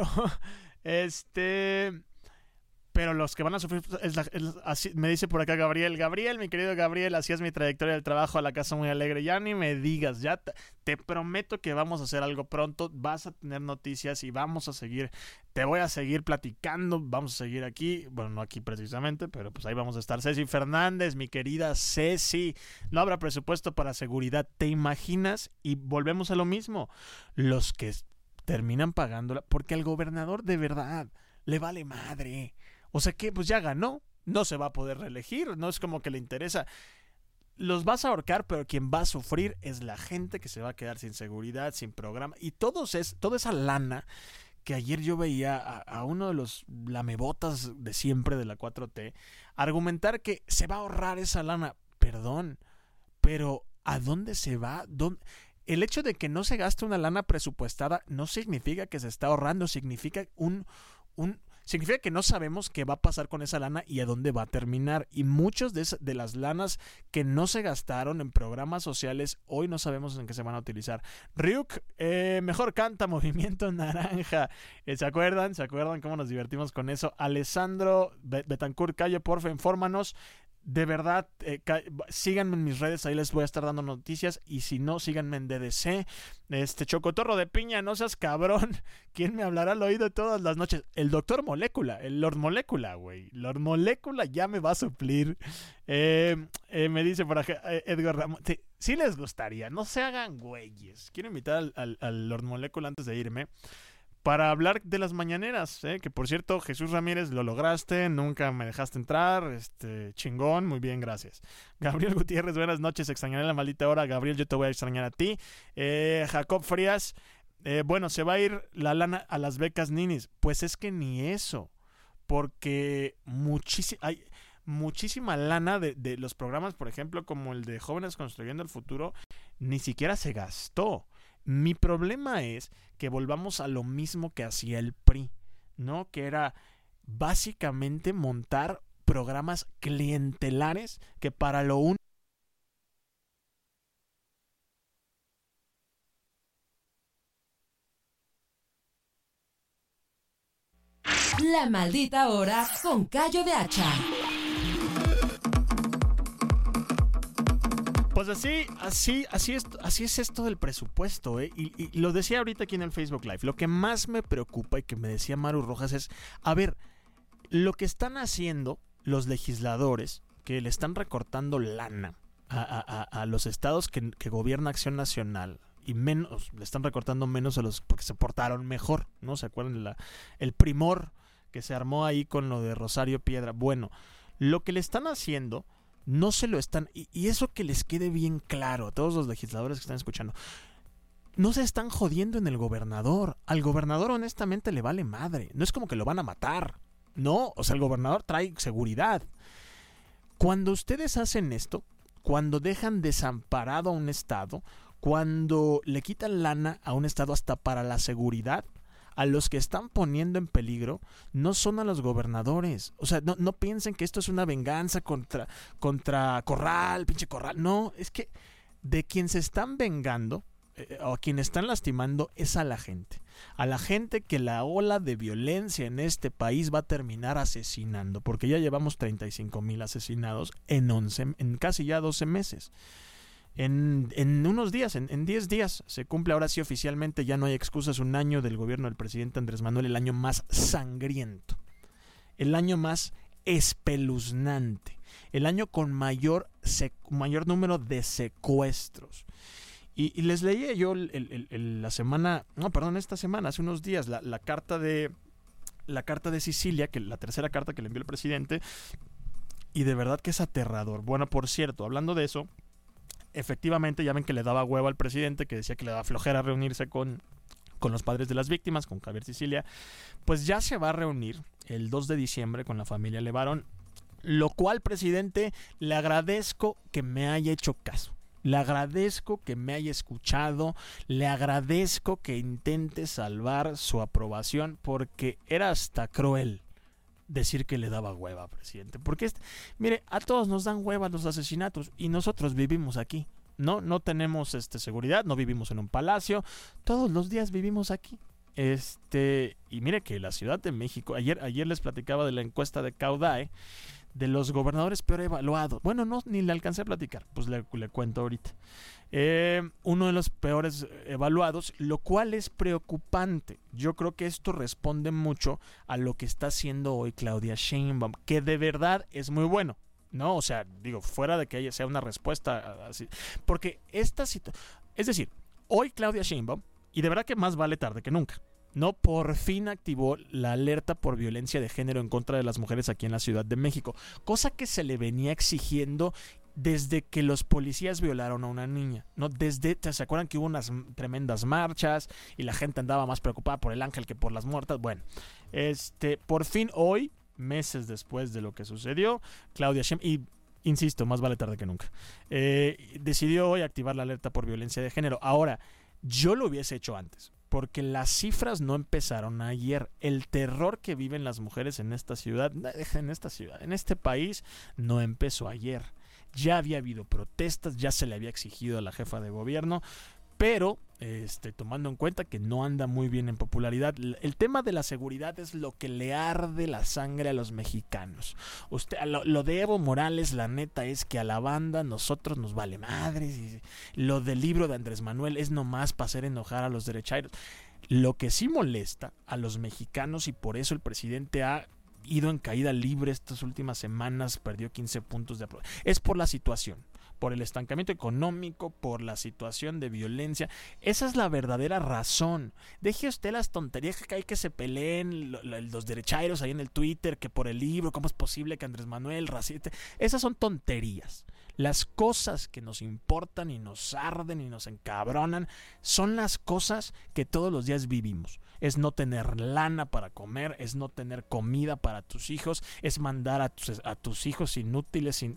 los que van a sufrir así, me dice por acá Gabriel, mi querido Gabriel, así es mi trayectoria del trabajo a la casa muy alegre. Ya ni me digas, ya te prometo que vamos a hacer algo pronto, vas a tener noticias y vamos a seguir, te voy a seguir platicando, vamos a seguir aquí, bueno, no aquí precisamente, pero pues ahí vamos a estar. Ceci Fernández, mi querida Ceci, no habrá presupuesto para seguridad, ¿te imaginas? Y volvemos a lo mismo, los que terminan pagándola, porque al gobernador de verdad le vale madre. O sea que pues ya ganó, no se va a poder reelegir, no es como que le interesa. Los vas a ahorcar, pero quien va a sufrir es la gente que se va a quedar sin seguridad, sin programa. Y toda esa lana que ayer yo veía a uno de los lamebotas de siempre de la 4T argumentar que se va a ahorrar esa lana. Perdón, pero ¿a dónde se va? El hecho de que no se gaste una lana presupuestada no significa que se está ahorrando, significa significa que no sabemos qué va a pasar con esa lana y a dónde va a terminar. Y muchos de las lanas que no se gastaron en programas sociales, hoy no sabemos en qué se van a utilizar. Ryuk, mejor canta Movimiento Naranja. ¿Se acuerdan? ¿Se acuerdan cómo nos divertimos con eso? Alessandro Betancourt Calle, porfa, infórmanos. De verdad, síganme en mis redes, ahí les voy a estar dando noticias. Y si no, síganme en DDC. Chocotorro de piña, no seas cabrón. ¿Quién me hablará al oído todas las noches? El doctor Molécula, el Lord Molécula, güey. Lord Molécula ya me va a suplir. Me dice por acá Edgar Ramos. Sí les gustaría, no se hagan güeyes. Quiero invitar al Lord Molécula antes de irme para hablar de las mañaneras, que por cierto, Jesús Ramírez, lo lograste, nunca me dejaste entrar, chingón, muy bien, gracias. Gabriel Gutiérrez, buenas noches, extrañaré la maldita hora. Gabriel, yo te voy a extrañar a ti. Jacob Frías, bueno, se va a ir la lana a las becas ninis. Pues es que ni eso, porque hay muchísima lana de los programas, por ejemplo, como el de Jóvenes Construyendo el Futuro, ni siquiera se gastó. Mi problema es que volvamos a lo mismo que hacía el PRI, ¿no? Que era básicamente montar programas clientelares que para lo único... La maldita hora con Cayo de Hacha. Pues así es esto del presupuesto, y lo decía ahorita aquí en el Facebook Live. Lo que más me preocupa y que me decía Maru Rojas es, a ver, lo que están haciendo los legisladores, que le están recortando lana a los estados que gobierna Acción Nacional, y menos, le están recortando menos a los porque se portaron mejor, ¿no? ¿Se acuerdan el primor que se armó ahí con lo de Rosario Piedra? Bueno, lo que le están haciendo no se lo están, y eso que les quede bien claro a todos los legisladores que están escuchando, no se están jodiendo en el gobernador. Al gobernador honestamente le vale madre, no es como que lo van a matar, no, o sea, el gobernador trae seguridad. Cuando ustedes hacen esto, cuando dejan desamparado a un estado, cuando le quitan lana a un estado hasta para la seguridad, a los que están poniendo en peligro no son a los gobernadores. O sea, no piensen que esto es una venganza contra Corral, pinche Corral. No, es que de quien se están vengando o a quien están lastimando es a la gente. A la gente que la ola de violencia en este país va a terminar asesinando, porque ya llevamos 35,000 asesinados en casi ya 12 meses. En unos días, en 10 días se cumple, ahora sí oficialmente, ya no hay excusas, un año del gobierno del presidente Andrés Manuel, el año más sangriento, el año más espeluznante, el año con mayor número de secuestros. Y les leía yo esta semana, hace unos días, la carta de Sicilia, que la tercera carta que le envió el presidente, y de verdad que es aterrador. Bueno, por cierto, hablando de eso, efectivamente, ya ven que le daba huevo al presidente, que decía que le daba flojera reunirse con con los padres de las víctimas, con Javier Sicilia, pues ya se va a reunir el 2 de diciembre con la familia Levarón, lo cual, presidente, le agradezco que me haya hecho caso. Le agradezco que me haya escuchado, le agradezco que intente salvar su aprobación, porque era hasta cruel decir que le daba hueva, presidente. Porque, mire, a todos nos dan hueva los asesinatos y nosotros vivimos aquí. No tenemos seguridad, no vivimos en un palacio, todos los días vivimos aquí. Y mire que la Ciudad de México, ayer les platicaba de la encuesta de Caudae, de los gobernadores peor evaluados. Bueno, no, ni le alcancé a platicar, pues le cuento ahorita. Uno de los peores evaluados, lo cual es preocupante. Yo creo que esto responde mucho a lo que está haciendo hoy Claudia Sheinbaum, que de verdad es muy bueno, ¿no? O sea, digo, fuera de que ella sea una respuesta así, porque esta situación, es decir, hoy Claudia Sheinbaum, y de verdad que más vale tarde que nunca, ¿no? Por fin activó la alerta por violencia de género en contra de las mujeres aquí en la Ciudad de México, cosa que se le venía exigiendo desde que los policías violaron a una niña, ¿no? ¿se acuerdan que hubo unas tremendas marchas y la gente andaba más preocupada por el ángel que por las muertas? Bueno, por fin hoy, meses después de lo que sucedió, Claudia Sheinbaum, y insisto, más vale tarde que nunca, decidió hoy activar la alerta por violencia de género. Ahora, yo lo hubiese hecho antes, porque las cifras no empezaron ayer. El terror que viven las mujeres en esta ciudad, en este país, no empezó ayer. Ya había habido protestas, ya se le había exigido a la jefa de gobierno, pero tomando en cuenta que no anda muy bien en popularidad, el tema de la seguridad es lo que le arde la sangre a los mexicanos. Lo de Evo Morales, la neta, es que a la banda nosotros nos vale madres, y lo del libro de Andrés Manuel es nomás para hacer enojar a los derechairos. Lo que sí molesta a los mexicanos, y por eso el presidente ha ido en caída libre estas últimas semanas, perdió 15 puntos de aprobación, es por la situación, por el estancamiento económico, por la situación de violencia. Esa es la verdadera razón. Deje usted las tonterías que hay, que se peleen los derechairos ahí en el Twitter, que por el libro, ¿cómo es posible que Andrés Manuel racista? Esas son tonterías. Las cosas que nos importan y nos arden y nos encabronan son las cosas que todos los días vivimos. Es no tener lana para comer, es no tener comida para tus hijos, es mandar a tus hijos inútiles, sin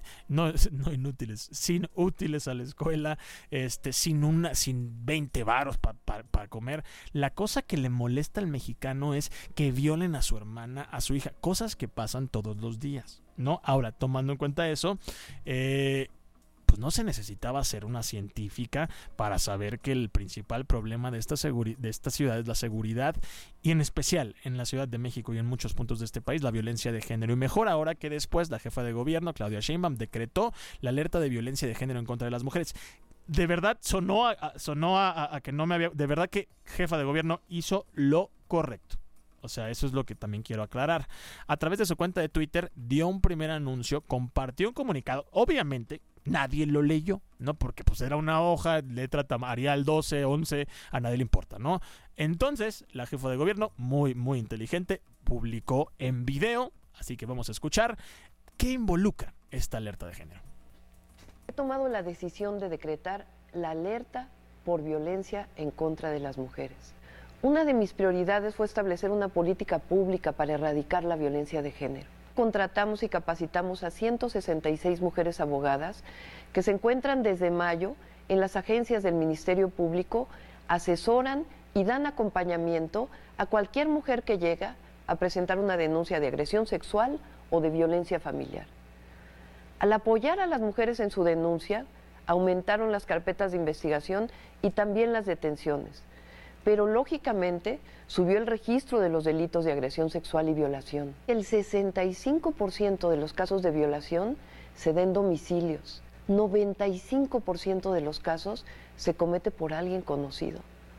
útiles a la escuela, sin 20 varos para comer. La cosa que le molesta al mexicano es que violen a su hermana, a su hija, cosas que pasan todos los días, ¿no? Ahora, tomando en cuenta eso, pues no se necesitaba ser una científica para saber que el principal problema de esta ciudad es la seguridad, y en especial en la Ciudad de México y en muchos puntos de este país, la violencia de género. Y mejor ahora que después la jefa de gobierno, Claudia Sheinbaum, decretó la alerta de violencia de género en contra de las mujeres. De verdad sonó a que no me había... De verdad que jefa de gobierno hizo lo correcto. O sea, eso es lo que también quiero aclarar. A través de su cuenta de Twitter dio un primer anuncio, compartió un comunicado. Obviamente nadie lo leyó, ¿no? Porque pues era una hoja, letra Arial 12, 11, a nadie le importa, ¿no? Entonces, la jefa de gobierno, muy, muy inteligente, publicó en video, así que vamos a escuchar qué involucra esta alerta de género. He tomado la decisión de decretar la alerta por violencia en contra de las mujeres. Una de mis prioridades fue establecer una política pública para erradicar la violencia de género. Contratamos y capacitamos a 166 mujeres abogadas que se encuentran desde mayo en las agencias del Ministerio Público, asesoran y dan acompañamiento a cualquier mujer que llega a presentar una denuncia de agresión sexual o de violencia familiar. Al apoyar a las mujeres en su denuncia, aumentaron las carpetas de investigación y también las detenciones. Pero lógicamente subió el registro de los delitos de agresión sexual y violación. El 65% de los casos de violación se da en domicilios. 95% de los casos se comete por alguien conocido.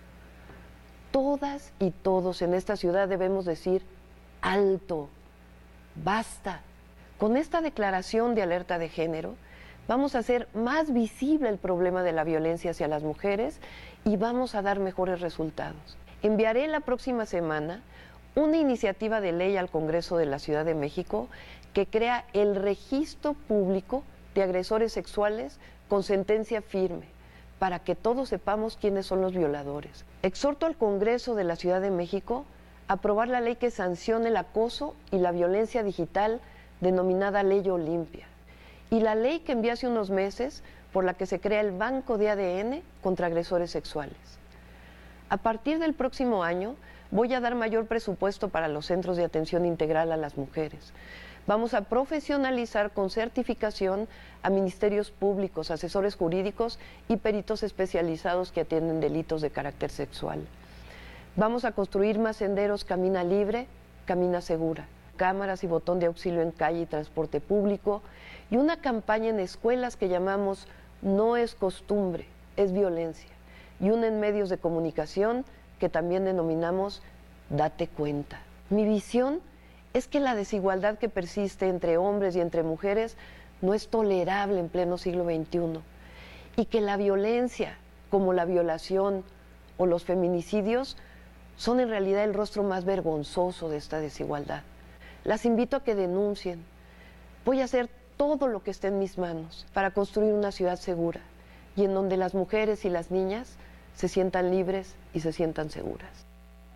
Todas y todos en esta ciudad debemos decir alto, basta. Con esta declaración de alerta de género vamos a hacer más visible el problema de la violencia hacia las mujeres y vamos a dar mejores resultados. Enviaré la próxima semana una iniciativa de ley al Congreso de la Ciudad de México que crea el registro público de agresores sexuales con sentencia firme, para que todos sepamos quiénes son los violadores. Exhorto al Congreso de la Ciudad de México a aprobar la ley que sancione el acoso y la violencia digital denominada Ley Olimpia, y la ley que envié hace unos meses por la que se crea el Banco de ADN contra agresores sexuales. A partir del próximo año voy a dar mayor presupuesto para los centros de atención integral a las mujeres. Vamos a profesionalizar con certificación a ministerios públicos, asesores jurídicos y peritos especializados que atienden delitos de carácter sexual. Vamos a construir más senderos Camina Libre, Camina Segura, cámaras y botón de auxilio en calle y transporte público, y una campaña en escuelas que llamamos No es costumbre, es violencia, y una en medios de comunicación que también denominamos Date Cuenta. Mi visión es que la desigualdad que persiste entre hombres y entre mujeres no es tolerable en pleno siglo XXI, y que la violencia, como la violación o los feminicidios, son en realidad el rostro más vergonzoso de esta desigualdad. Las invito a que denuncien. Voy a hacer todo lo que esté en mis manos para construir una ciudad segura y en donde las mujeres y las niñas se sientan libres y se sientan seguras.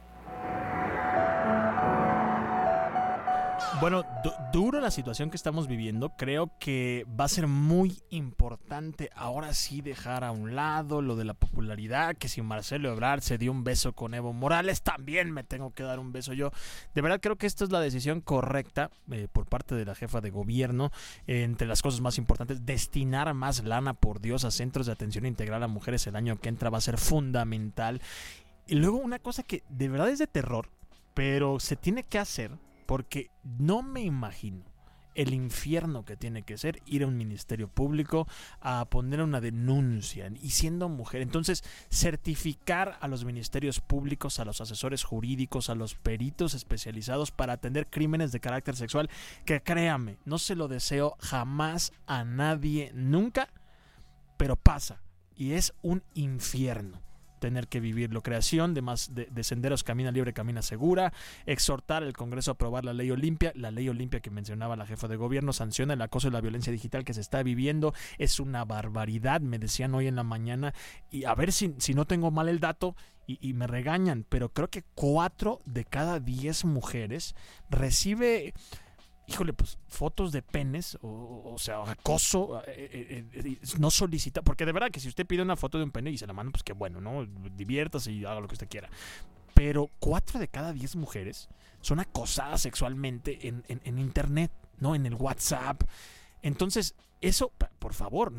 Bueno, duro la situación que estamos viviendo. Creo que va a ser muy importante ahora sí dejar a un lado lo de la popularidad, que si Marcelo Ebrard se dio un beso con Evo Morales, también me tengo que dar un beso yo. De verdad creo que esta es la decisión correcta por parte de la jefa de gobierno. Entre las cosas más importantes, destinar más lana, por Dios, a centros de atención integral a mujeres el año que entra va a ser fundamental. Y luego una cosa que de verdad es de terror, pero se tiene que hacer, porque no me imagino el infierno que tiene que ser ir a un ministerio público a poner una denuncia y siendo mujer. Entonces, certificar a los ministerios públicos, a los asesores jurídicos, a los peritos especializados para atender crímenes de carácter sexual, que créame, no se lo deseo jamás a nadie, nunca, pero pasa y es un infierno tener que vivirlo. Creación de senderos Camina Libre, Camina Segura, exhortar al Congreso a aprobar la Ley Olimpia que mencionaba la jefa de gobierno, sanciona el acoso y la violencia digital que se está viviendo. Es una barbaridad, me decían hoy en la mañana, y a ver si no tengo mal el dato y me regañan, pero creo que 4 de cada 10 mujeres recibe, híjole, pues fotos de penes, o sea, acoso, no solicita, porque de verdad que si usted pide una foto de un pene y se la manda, pues qué bueno, ¿no? Diviértase y haga lo que usted quiera. Pero 4 de cada 10 mujeres son acosadas sexualmente en internet, ¿no? En el WhatsApp. Entonces, eso, por favor,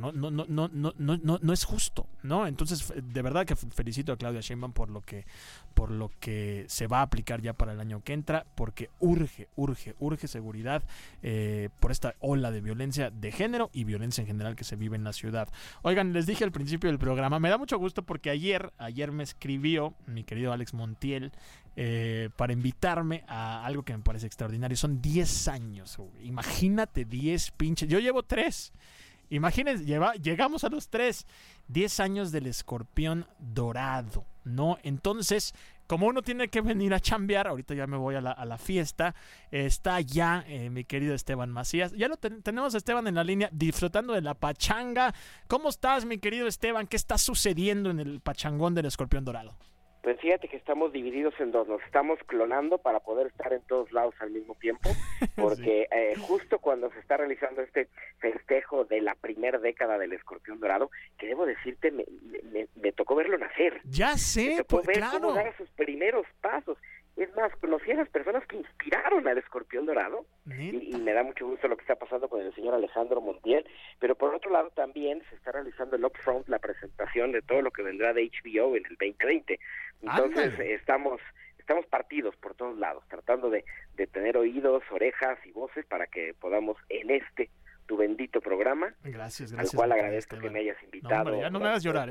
no es justo, ¿no? Entonces, de verdad que felicito a Claudia Sheinbaum por lo que se va a aplicar ya para el año que entra, porque urge seguridad por esta ola de violencia de género y violencia en general que se vive en la ciudad. Oigan, les dije al principio del programa, me da mucho gusto porque ayer me escribió mi querido Alex Montiel para invitarme a algo que me parece extraordinario. Son 10 años, imagínate, 10 pinches, yo llevo 3. Imagínense, llegamos a los 10 años del Escorpión Dorado, ¿no? Entonces, como uno tiene que venir a chambear, ahorita ya me voy a la fiesta, está ya mi querido Esteban Macías. Ya tenemos a Esteban en la línea, disfrutando de la pachanga. ¿Cómo estás, mi querido Esteban? ¿Qué está sucediendo en el pachangón del Escorpión Dorado? Pues fíjate que estamos divididos en dos, nos estamos clonando para poder estar en todos lados al mismo tiempo, porque sí. Justo cuando se está realizando este festejo de la primera década del Escorpión Dorado, que debo decirte, me tocó verlo nacer. Ya sé, me tocó pues ver claro. cómo daba sus primeros pasos. Es más, conocí a las personas que inspiraron al Escorpión Dorado y me da mucho gusto lo que está pasando con el señor Alejandro Montiel, pero por otro lado también se está realizando el Upfront, la presentación de todo lo que vendrá de HBO en el 2020. Entonces estamos partidos por todos lados, tratando de tener oídos, orejas y voces para que podamos en tu bendito programa, gracias, al cual agradezco que me hayas invitado. No, hombre, ya no me hagas llorar,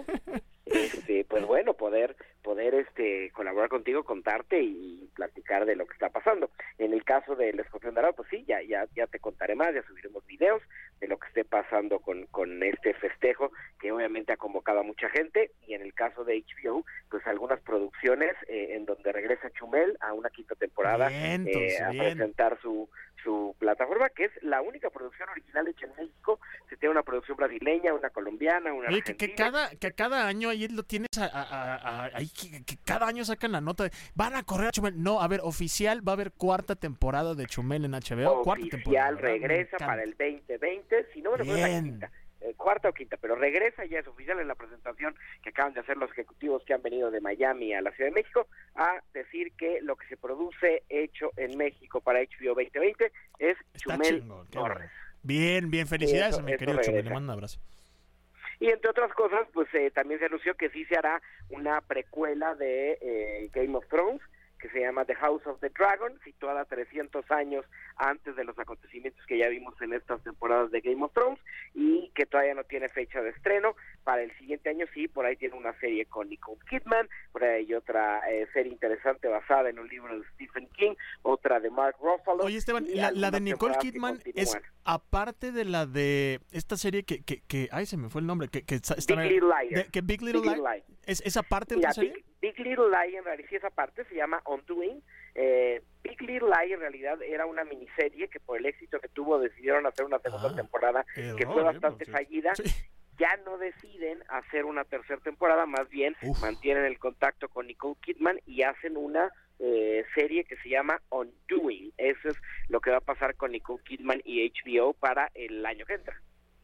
pues bueno, poder colaborar contigo, contarte y platicar de lo que está pasando. En el caso del Escorpión Dorado, pues sí, ya te contaré más, ya subiremos videos de lo que esté pasando con este festejo, que obviamente ha convocado a mucha gente, y en el caso de HBO, pues algunas producciones en donde regresa Chumel a una quinta temporada a presentar su su plataforma, que es la única producción original hecha en México. Se tiene una producción brasileña, una colombiana, una argentina. Que cada año ahí lo tienes ahí que cada año sacan la nota de, van a correr a Chumel. No, a ver, oficial va a haber 4ª temporada de Chumel en HBO. Oficial regresa para el 2020, si no me recuerdo, la quinta. 4ª o 5ª, pero regresa, ya es oficial en la presentación que acaban de hacer los ejecutivos que han venido de Miami a la Ciudad de México a decir que lo que se produce hecho en México para HBO 2020 es Chumel Torres. Bien, felicidades, mi querido Chumel, le mando un abrazo. Y entre otras cosas, pues también se anunció que sí se hará una precuela de Game of Thrones, que se llama The House of the Dragon, situada 300 años antes de los acontecimientos que ya vimos en estas temporadas de Game of Thrones, y que todavía no tiene fecha de estreno. Para el siguiente año sí, por ahí tiene una serie con Nicole Kidman, por ahí hay otra serie interesante basada en un libro de Stephen King, otra de Mark Ruffalo. Oye, Esteban, la de Nicole Kidman es aparte de la de esta serie que ay, se me fue el nombre, que está Big Little Lies. Que Big Little Lies. ¿Es esa parte de la serie? Big Little Lie, en realidad, sí, esa parte se llama Undoing. Big Little Lie en realidad era una miniserie que por el éxito que tuvo decidieron hacer una segunda temporada que fue bastante fallida. Sí. Ya no deciden hacer una tercera temporada, más bien mantienen el contacto con Nicole Kidman y hacen una serie que se llama Undoing. Eso es lo que va a pasar con Nicole Kidman y HBO para el año que entra.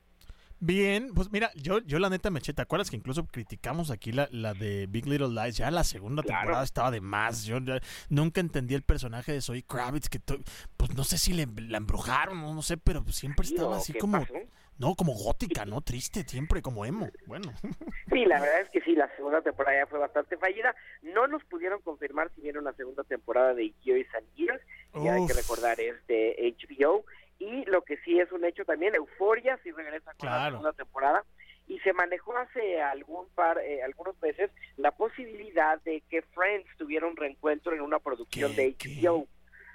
Bien, pues mira, yo la neta me eché, ¿te acuerdas que incluso criticamos aquí la de Big Little Lies? Ya la segunda temporada estaba de más. Yo nunca entendí el personaje de Zoe Kravitz, que pues no sé si la embrujaron, no sé, pero siempre estaba así como... pasó? No, como gótica, ¿no? Triste, siempre como emo. Bueno. Sí, la verdad es que sí, la segunda temporada ya fue bastante fallida. No nos pudieron confirmar si viene una segunda temporada de Years and Years, que hay que recordar es de HBO. Y lo que sí es un hecho también, Euphoria sí regresa con la segunda temporada. Y se manejó hace algunos meses la posibilidad de que Friends tuviera un reencuentro en una producción de HBO.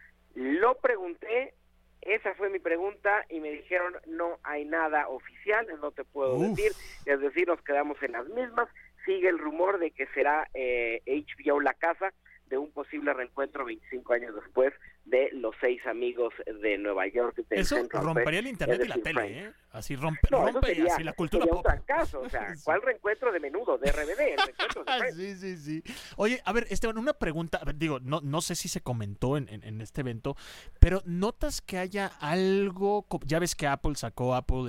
Lo pregunté. Esa fue mi pregunta y me dijeron no hay nada oficial, no te puedo decir, es decir, nos quedamos en las mismas. Sigue el rumor de que será HBO la casa de un posible reencuentro 25 años después de los 6 amigos de Nueva York. Eso rompería el internet y la tele, ¿eh? Así rompe así la cultura pop. Un trancazo, o sea, ¿cuál reencuentro de Menudo, de RBD? El reencuentro de Friends. Sí. Oye, a ver, Esteban, una pregunta, a ver, digo, no sé si se comentó en este evento, pero ¿notas que haya algo? Ya ves que Apple sacó Apple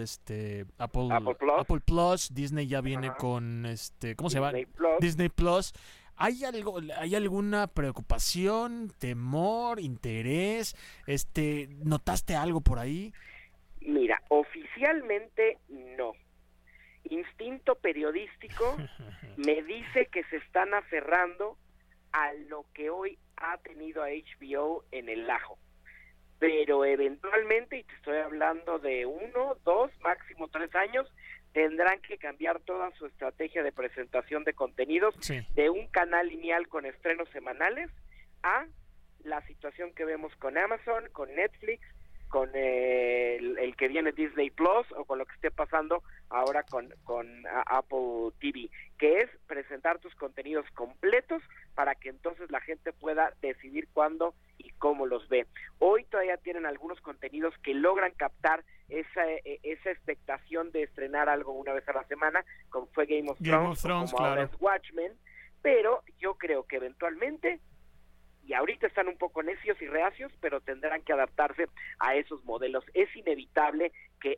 Plus, Disney ya viene con ¿cómo se llama? Disney Plus. ¿Hay alguna preocupación, temor, interés? ¿Notaste algo por ahí? Mira, oficialmente no. Instinto periodístico me dice que se están aferrando a lo que hoy ha tenido a HBO en el ajo. Pero eventualmente, y te estoy hablando de 1, 2, máximo 3 años, tendrán que cambiar toda su estrategia de presentación de contenidos de un canal lineal con estrenos semanales a la situación que vemos con Amazon, con Netflix, con el que viene Disney Plus o con lo que esté pasando ahora con Apple TV, que es presentar tus contenidos completos para que entonces la gente pueda decidir cuándo y cómo los ve. Hoy todavía tienen algunos contenidos que logran captar esa expectación de estrenar algo una vez a la semana, como fue Game of Thrones, como ahora es Watchmen, pero yo creo que eventualmente, y ahorita están un poco necios y reacios, pero tendrán que adaptarse a esos modelos. Es inevitable que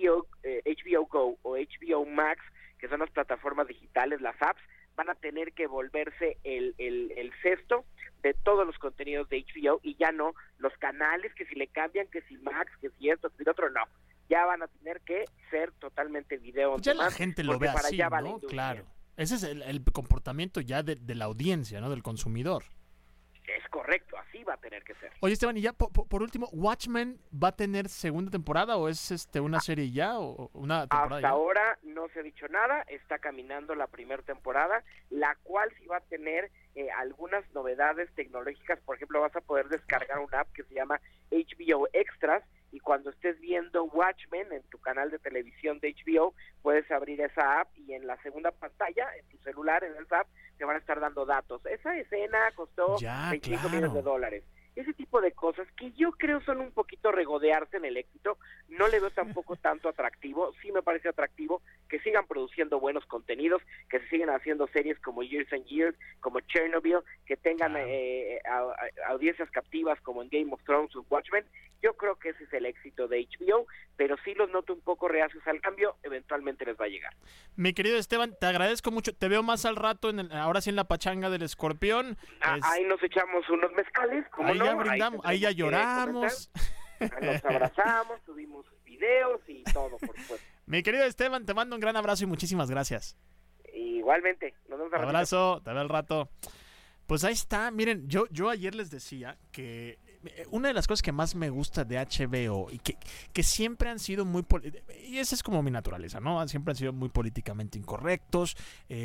HBO Go o HBO Max, que son las plataformas digitales, las apps, van a tener que volverse el cesto de todos los contenidos de HBO y ya no los canales que si le cambian, que si Max, que si esto, que si lo otro, no. Ya van a tener que ser totalmente video. Pues ya la gente lo ve así, ¿no? Claro. Ese es el comportamiento ya de la audiencia, ¿no? Del consumidor. Es correcto, así va a tener que ser. Oye, Esteban, y ya por último, ¿Watchmen va a tener segunda temporada o es una serie ya o una temporada Hasta ya? ahora no se ha dicho nada, está caminando la primera temporada, la cual sí va a tener algunas novedades tecnológicas. Por ejemplo, vas a poder descargar una app que se llama HBO Extras, y cuando estés viendo Watchmen en tu canal de televisión de HBO, puedes abrir esa app y en la segunda pantalla, en tu celular, en el app, te van a estar dando datos. Esa escena costó $25 millones ese tipo de cosas que yo creo son un poquito regodearse en el éxito. No le veo tampoco tanto atractivo. Sí me parece atractivo que sigan produciendo buenos contenidos, que se sigan haciendo series como Years and Years, como Chernobyl, que tengan audiencias captivas como en Game of Thrones o Watchmen. Yo creo que ese es el éxito de HBO, pero sí los noto un poco reacios al cambio. Eventualmente les va a llegar. Mi querido Esteban, te agradezco mucho. Te veo más al rato, ahora sí en la pachanga del Escorpión. Ahí nos echamos unos mezcales, como ahí ya brindamos, ahí ya lloramos. Nos abrazamos, subimos videos y todo, por supuesto. Mi querido Esteban, te mando un gran abrazo y muchísimas gracias. Igualmente, nos vemos al ratito. Abrazo, te veo al rato. Pues ahí está, miren, yo ayer les decía que una de las cosas que más me gusta de HBO y que siempre han sido muy... Y esa es como mi naturaleza, ¿no? Siempre han sido muy políticamente incorrectos.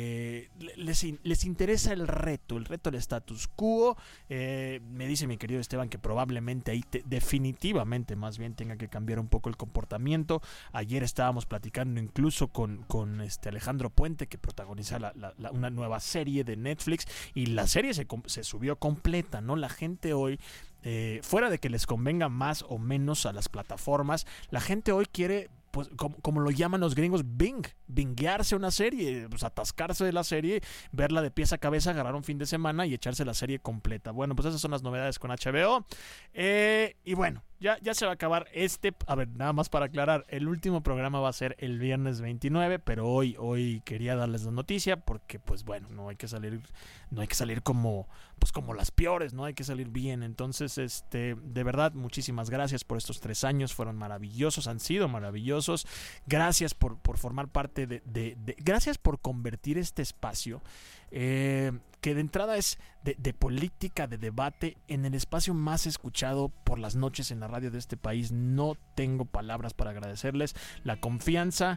Les interesa el reto del status quo. Me dice mi querido Esteban que probablemente ahí definitivamente más bien tenga que cambiar un poco el comportamiento. Ayer estábamos platicando incluso con Alejandro Puente, que protagoniza una nueva serie de Netflix, y la serie se subió completa, ¿no? La gente hoy... fuera de que les convenga más o menos a las plataformas, la gente hoy quiere, pues, como lo llaman los gringos, bingearse una serie, pues atascarse de la serie, verla de pies a cabeza, agarrar un fin de semana y echarse la serie completa. Bueno, pues esas son las novedades con HBO. Y bueno, ya se va a acabar a ver, nada más para aclarar, el último programa va a ser el viernes 29, pero hoy quería darles la noticia porque, pues bueno, no hay que salir como las peores, no hay que salir bien. Entonces, de verdad, muchísimas gracias por estos 3 años, fueron maravillosos, han sido maravillosos. Gracias por formar parte gracias por convertir este espacio, que de entrada es de política, de debate, en el espacio más escuchado por las noches en la radio de este país. No tengo palabras para agradecerles la confianza.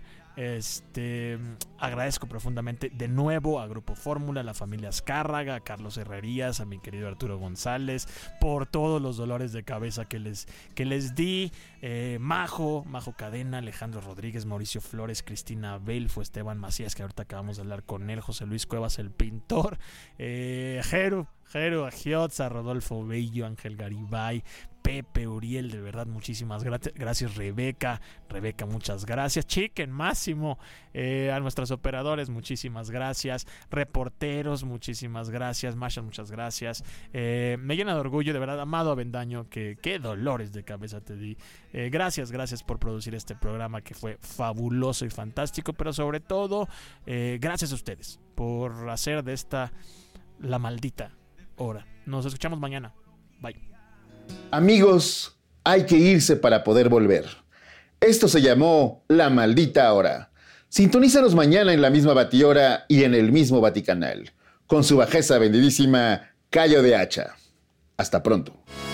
Agradezco profundamente de nuevo a Grupo Fórmula, a la familia Azcárraga, a Carlos Herrerías, a mi querido Arturo González, por todos los dolores de cabeza que les di. Majo Cadena, Alejandro Rodríguez, Mauricio Flores, Cristina Abelfo, Esteban Macías, que ahorita acabamos de hablar con él, José Luis Cuevas, el pintor, Jero Agiotza, Rodolfo Bello, Ángel Garibay, Pepe, Uriel, de verdad muchísimas gracias. Rebeca, muchas gracias. Chicken, Máximo, a nuestros operadores, muchísimas gracias. Reporteros, muchísimas gracias. Marshall, muchas gracias. Me llena de orgullo, de verdad, Amado Avendaño, que qué dolores de cabeza te di. Gracias por producir este programa que fue fabuloso y fantástico, pero sobre todo, gracias a ustedes por hacer de esta la maldita hora. Nos escuchamos mañana. Bye. Amigos, hay que irse para poder volver. Esto se llamó La Maldita Hora. Sintonízanos mañana en la misma batihora y en el mismo Vaticanal, con su bajeza bendidísima Cayo de Hacha. Hasta pronto.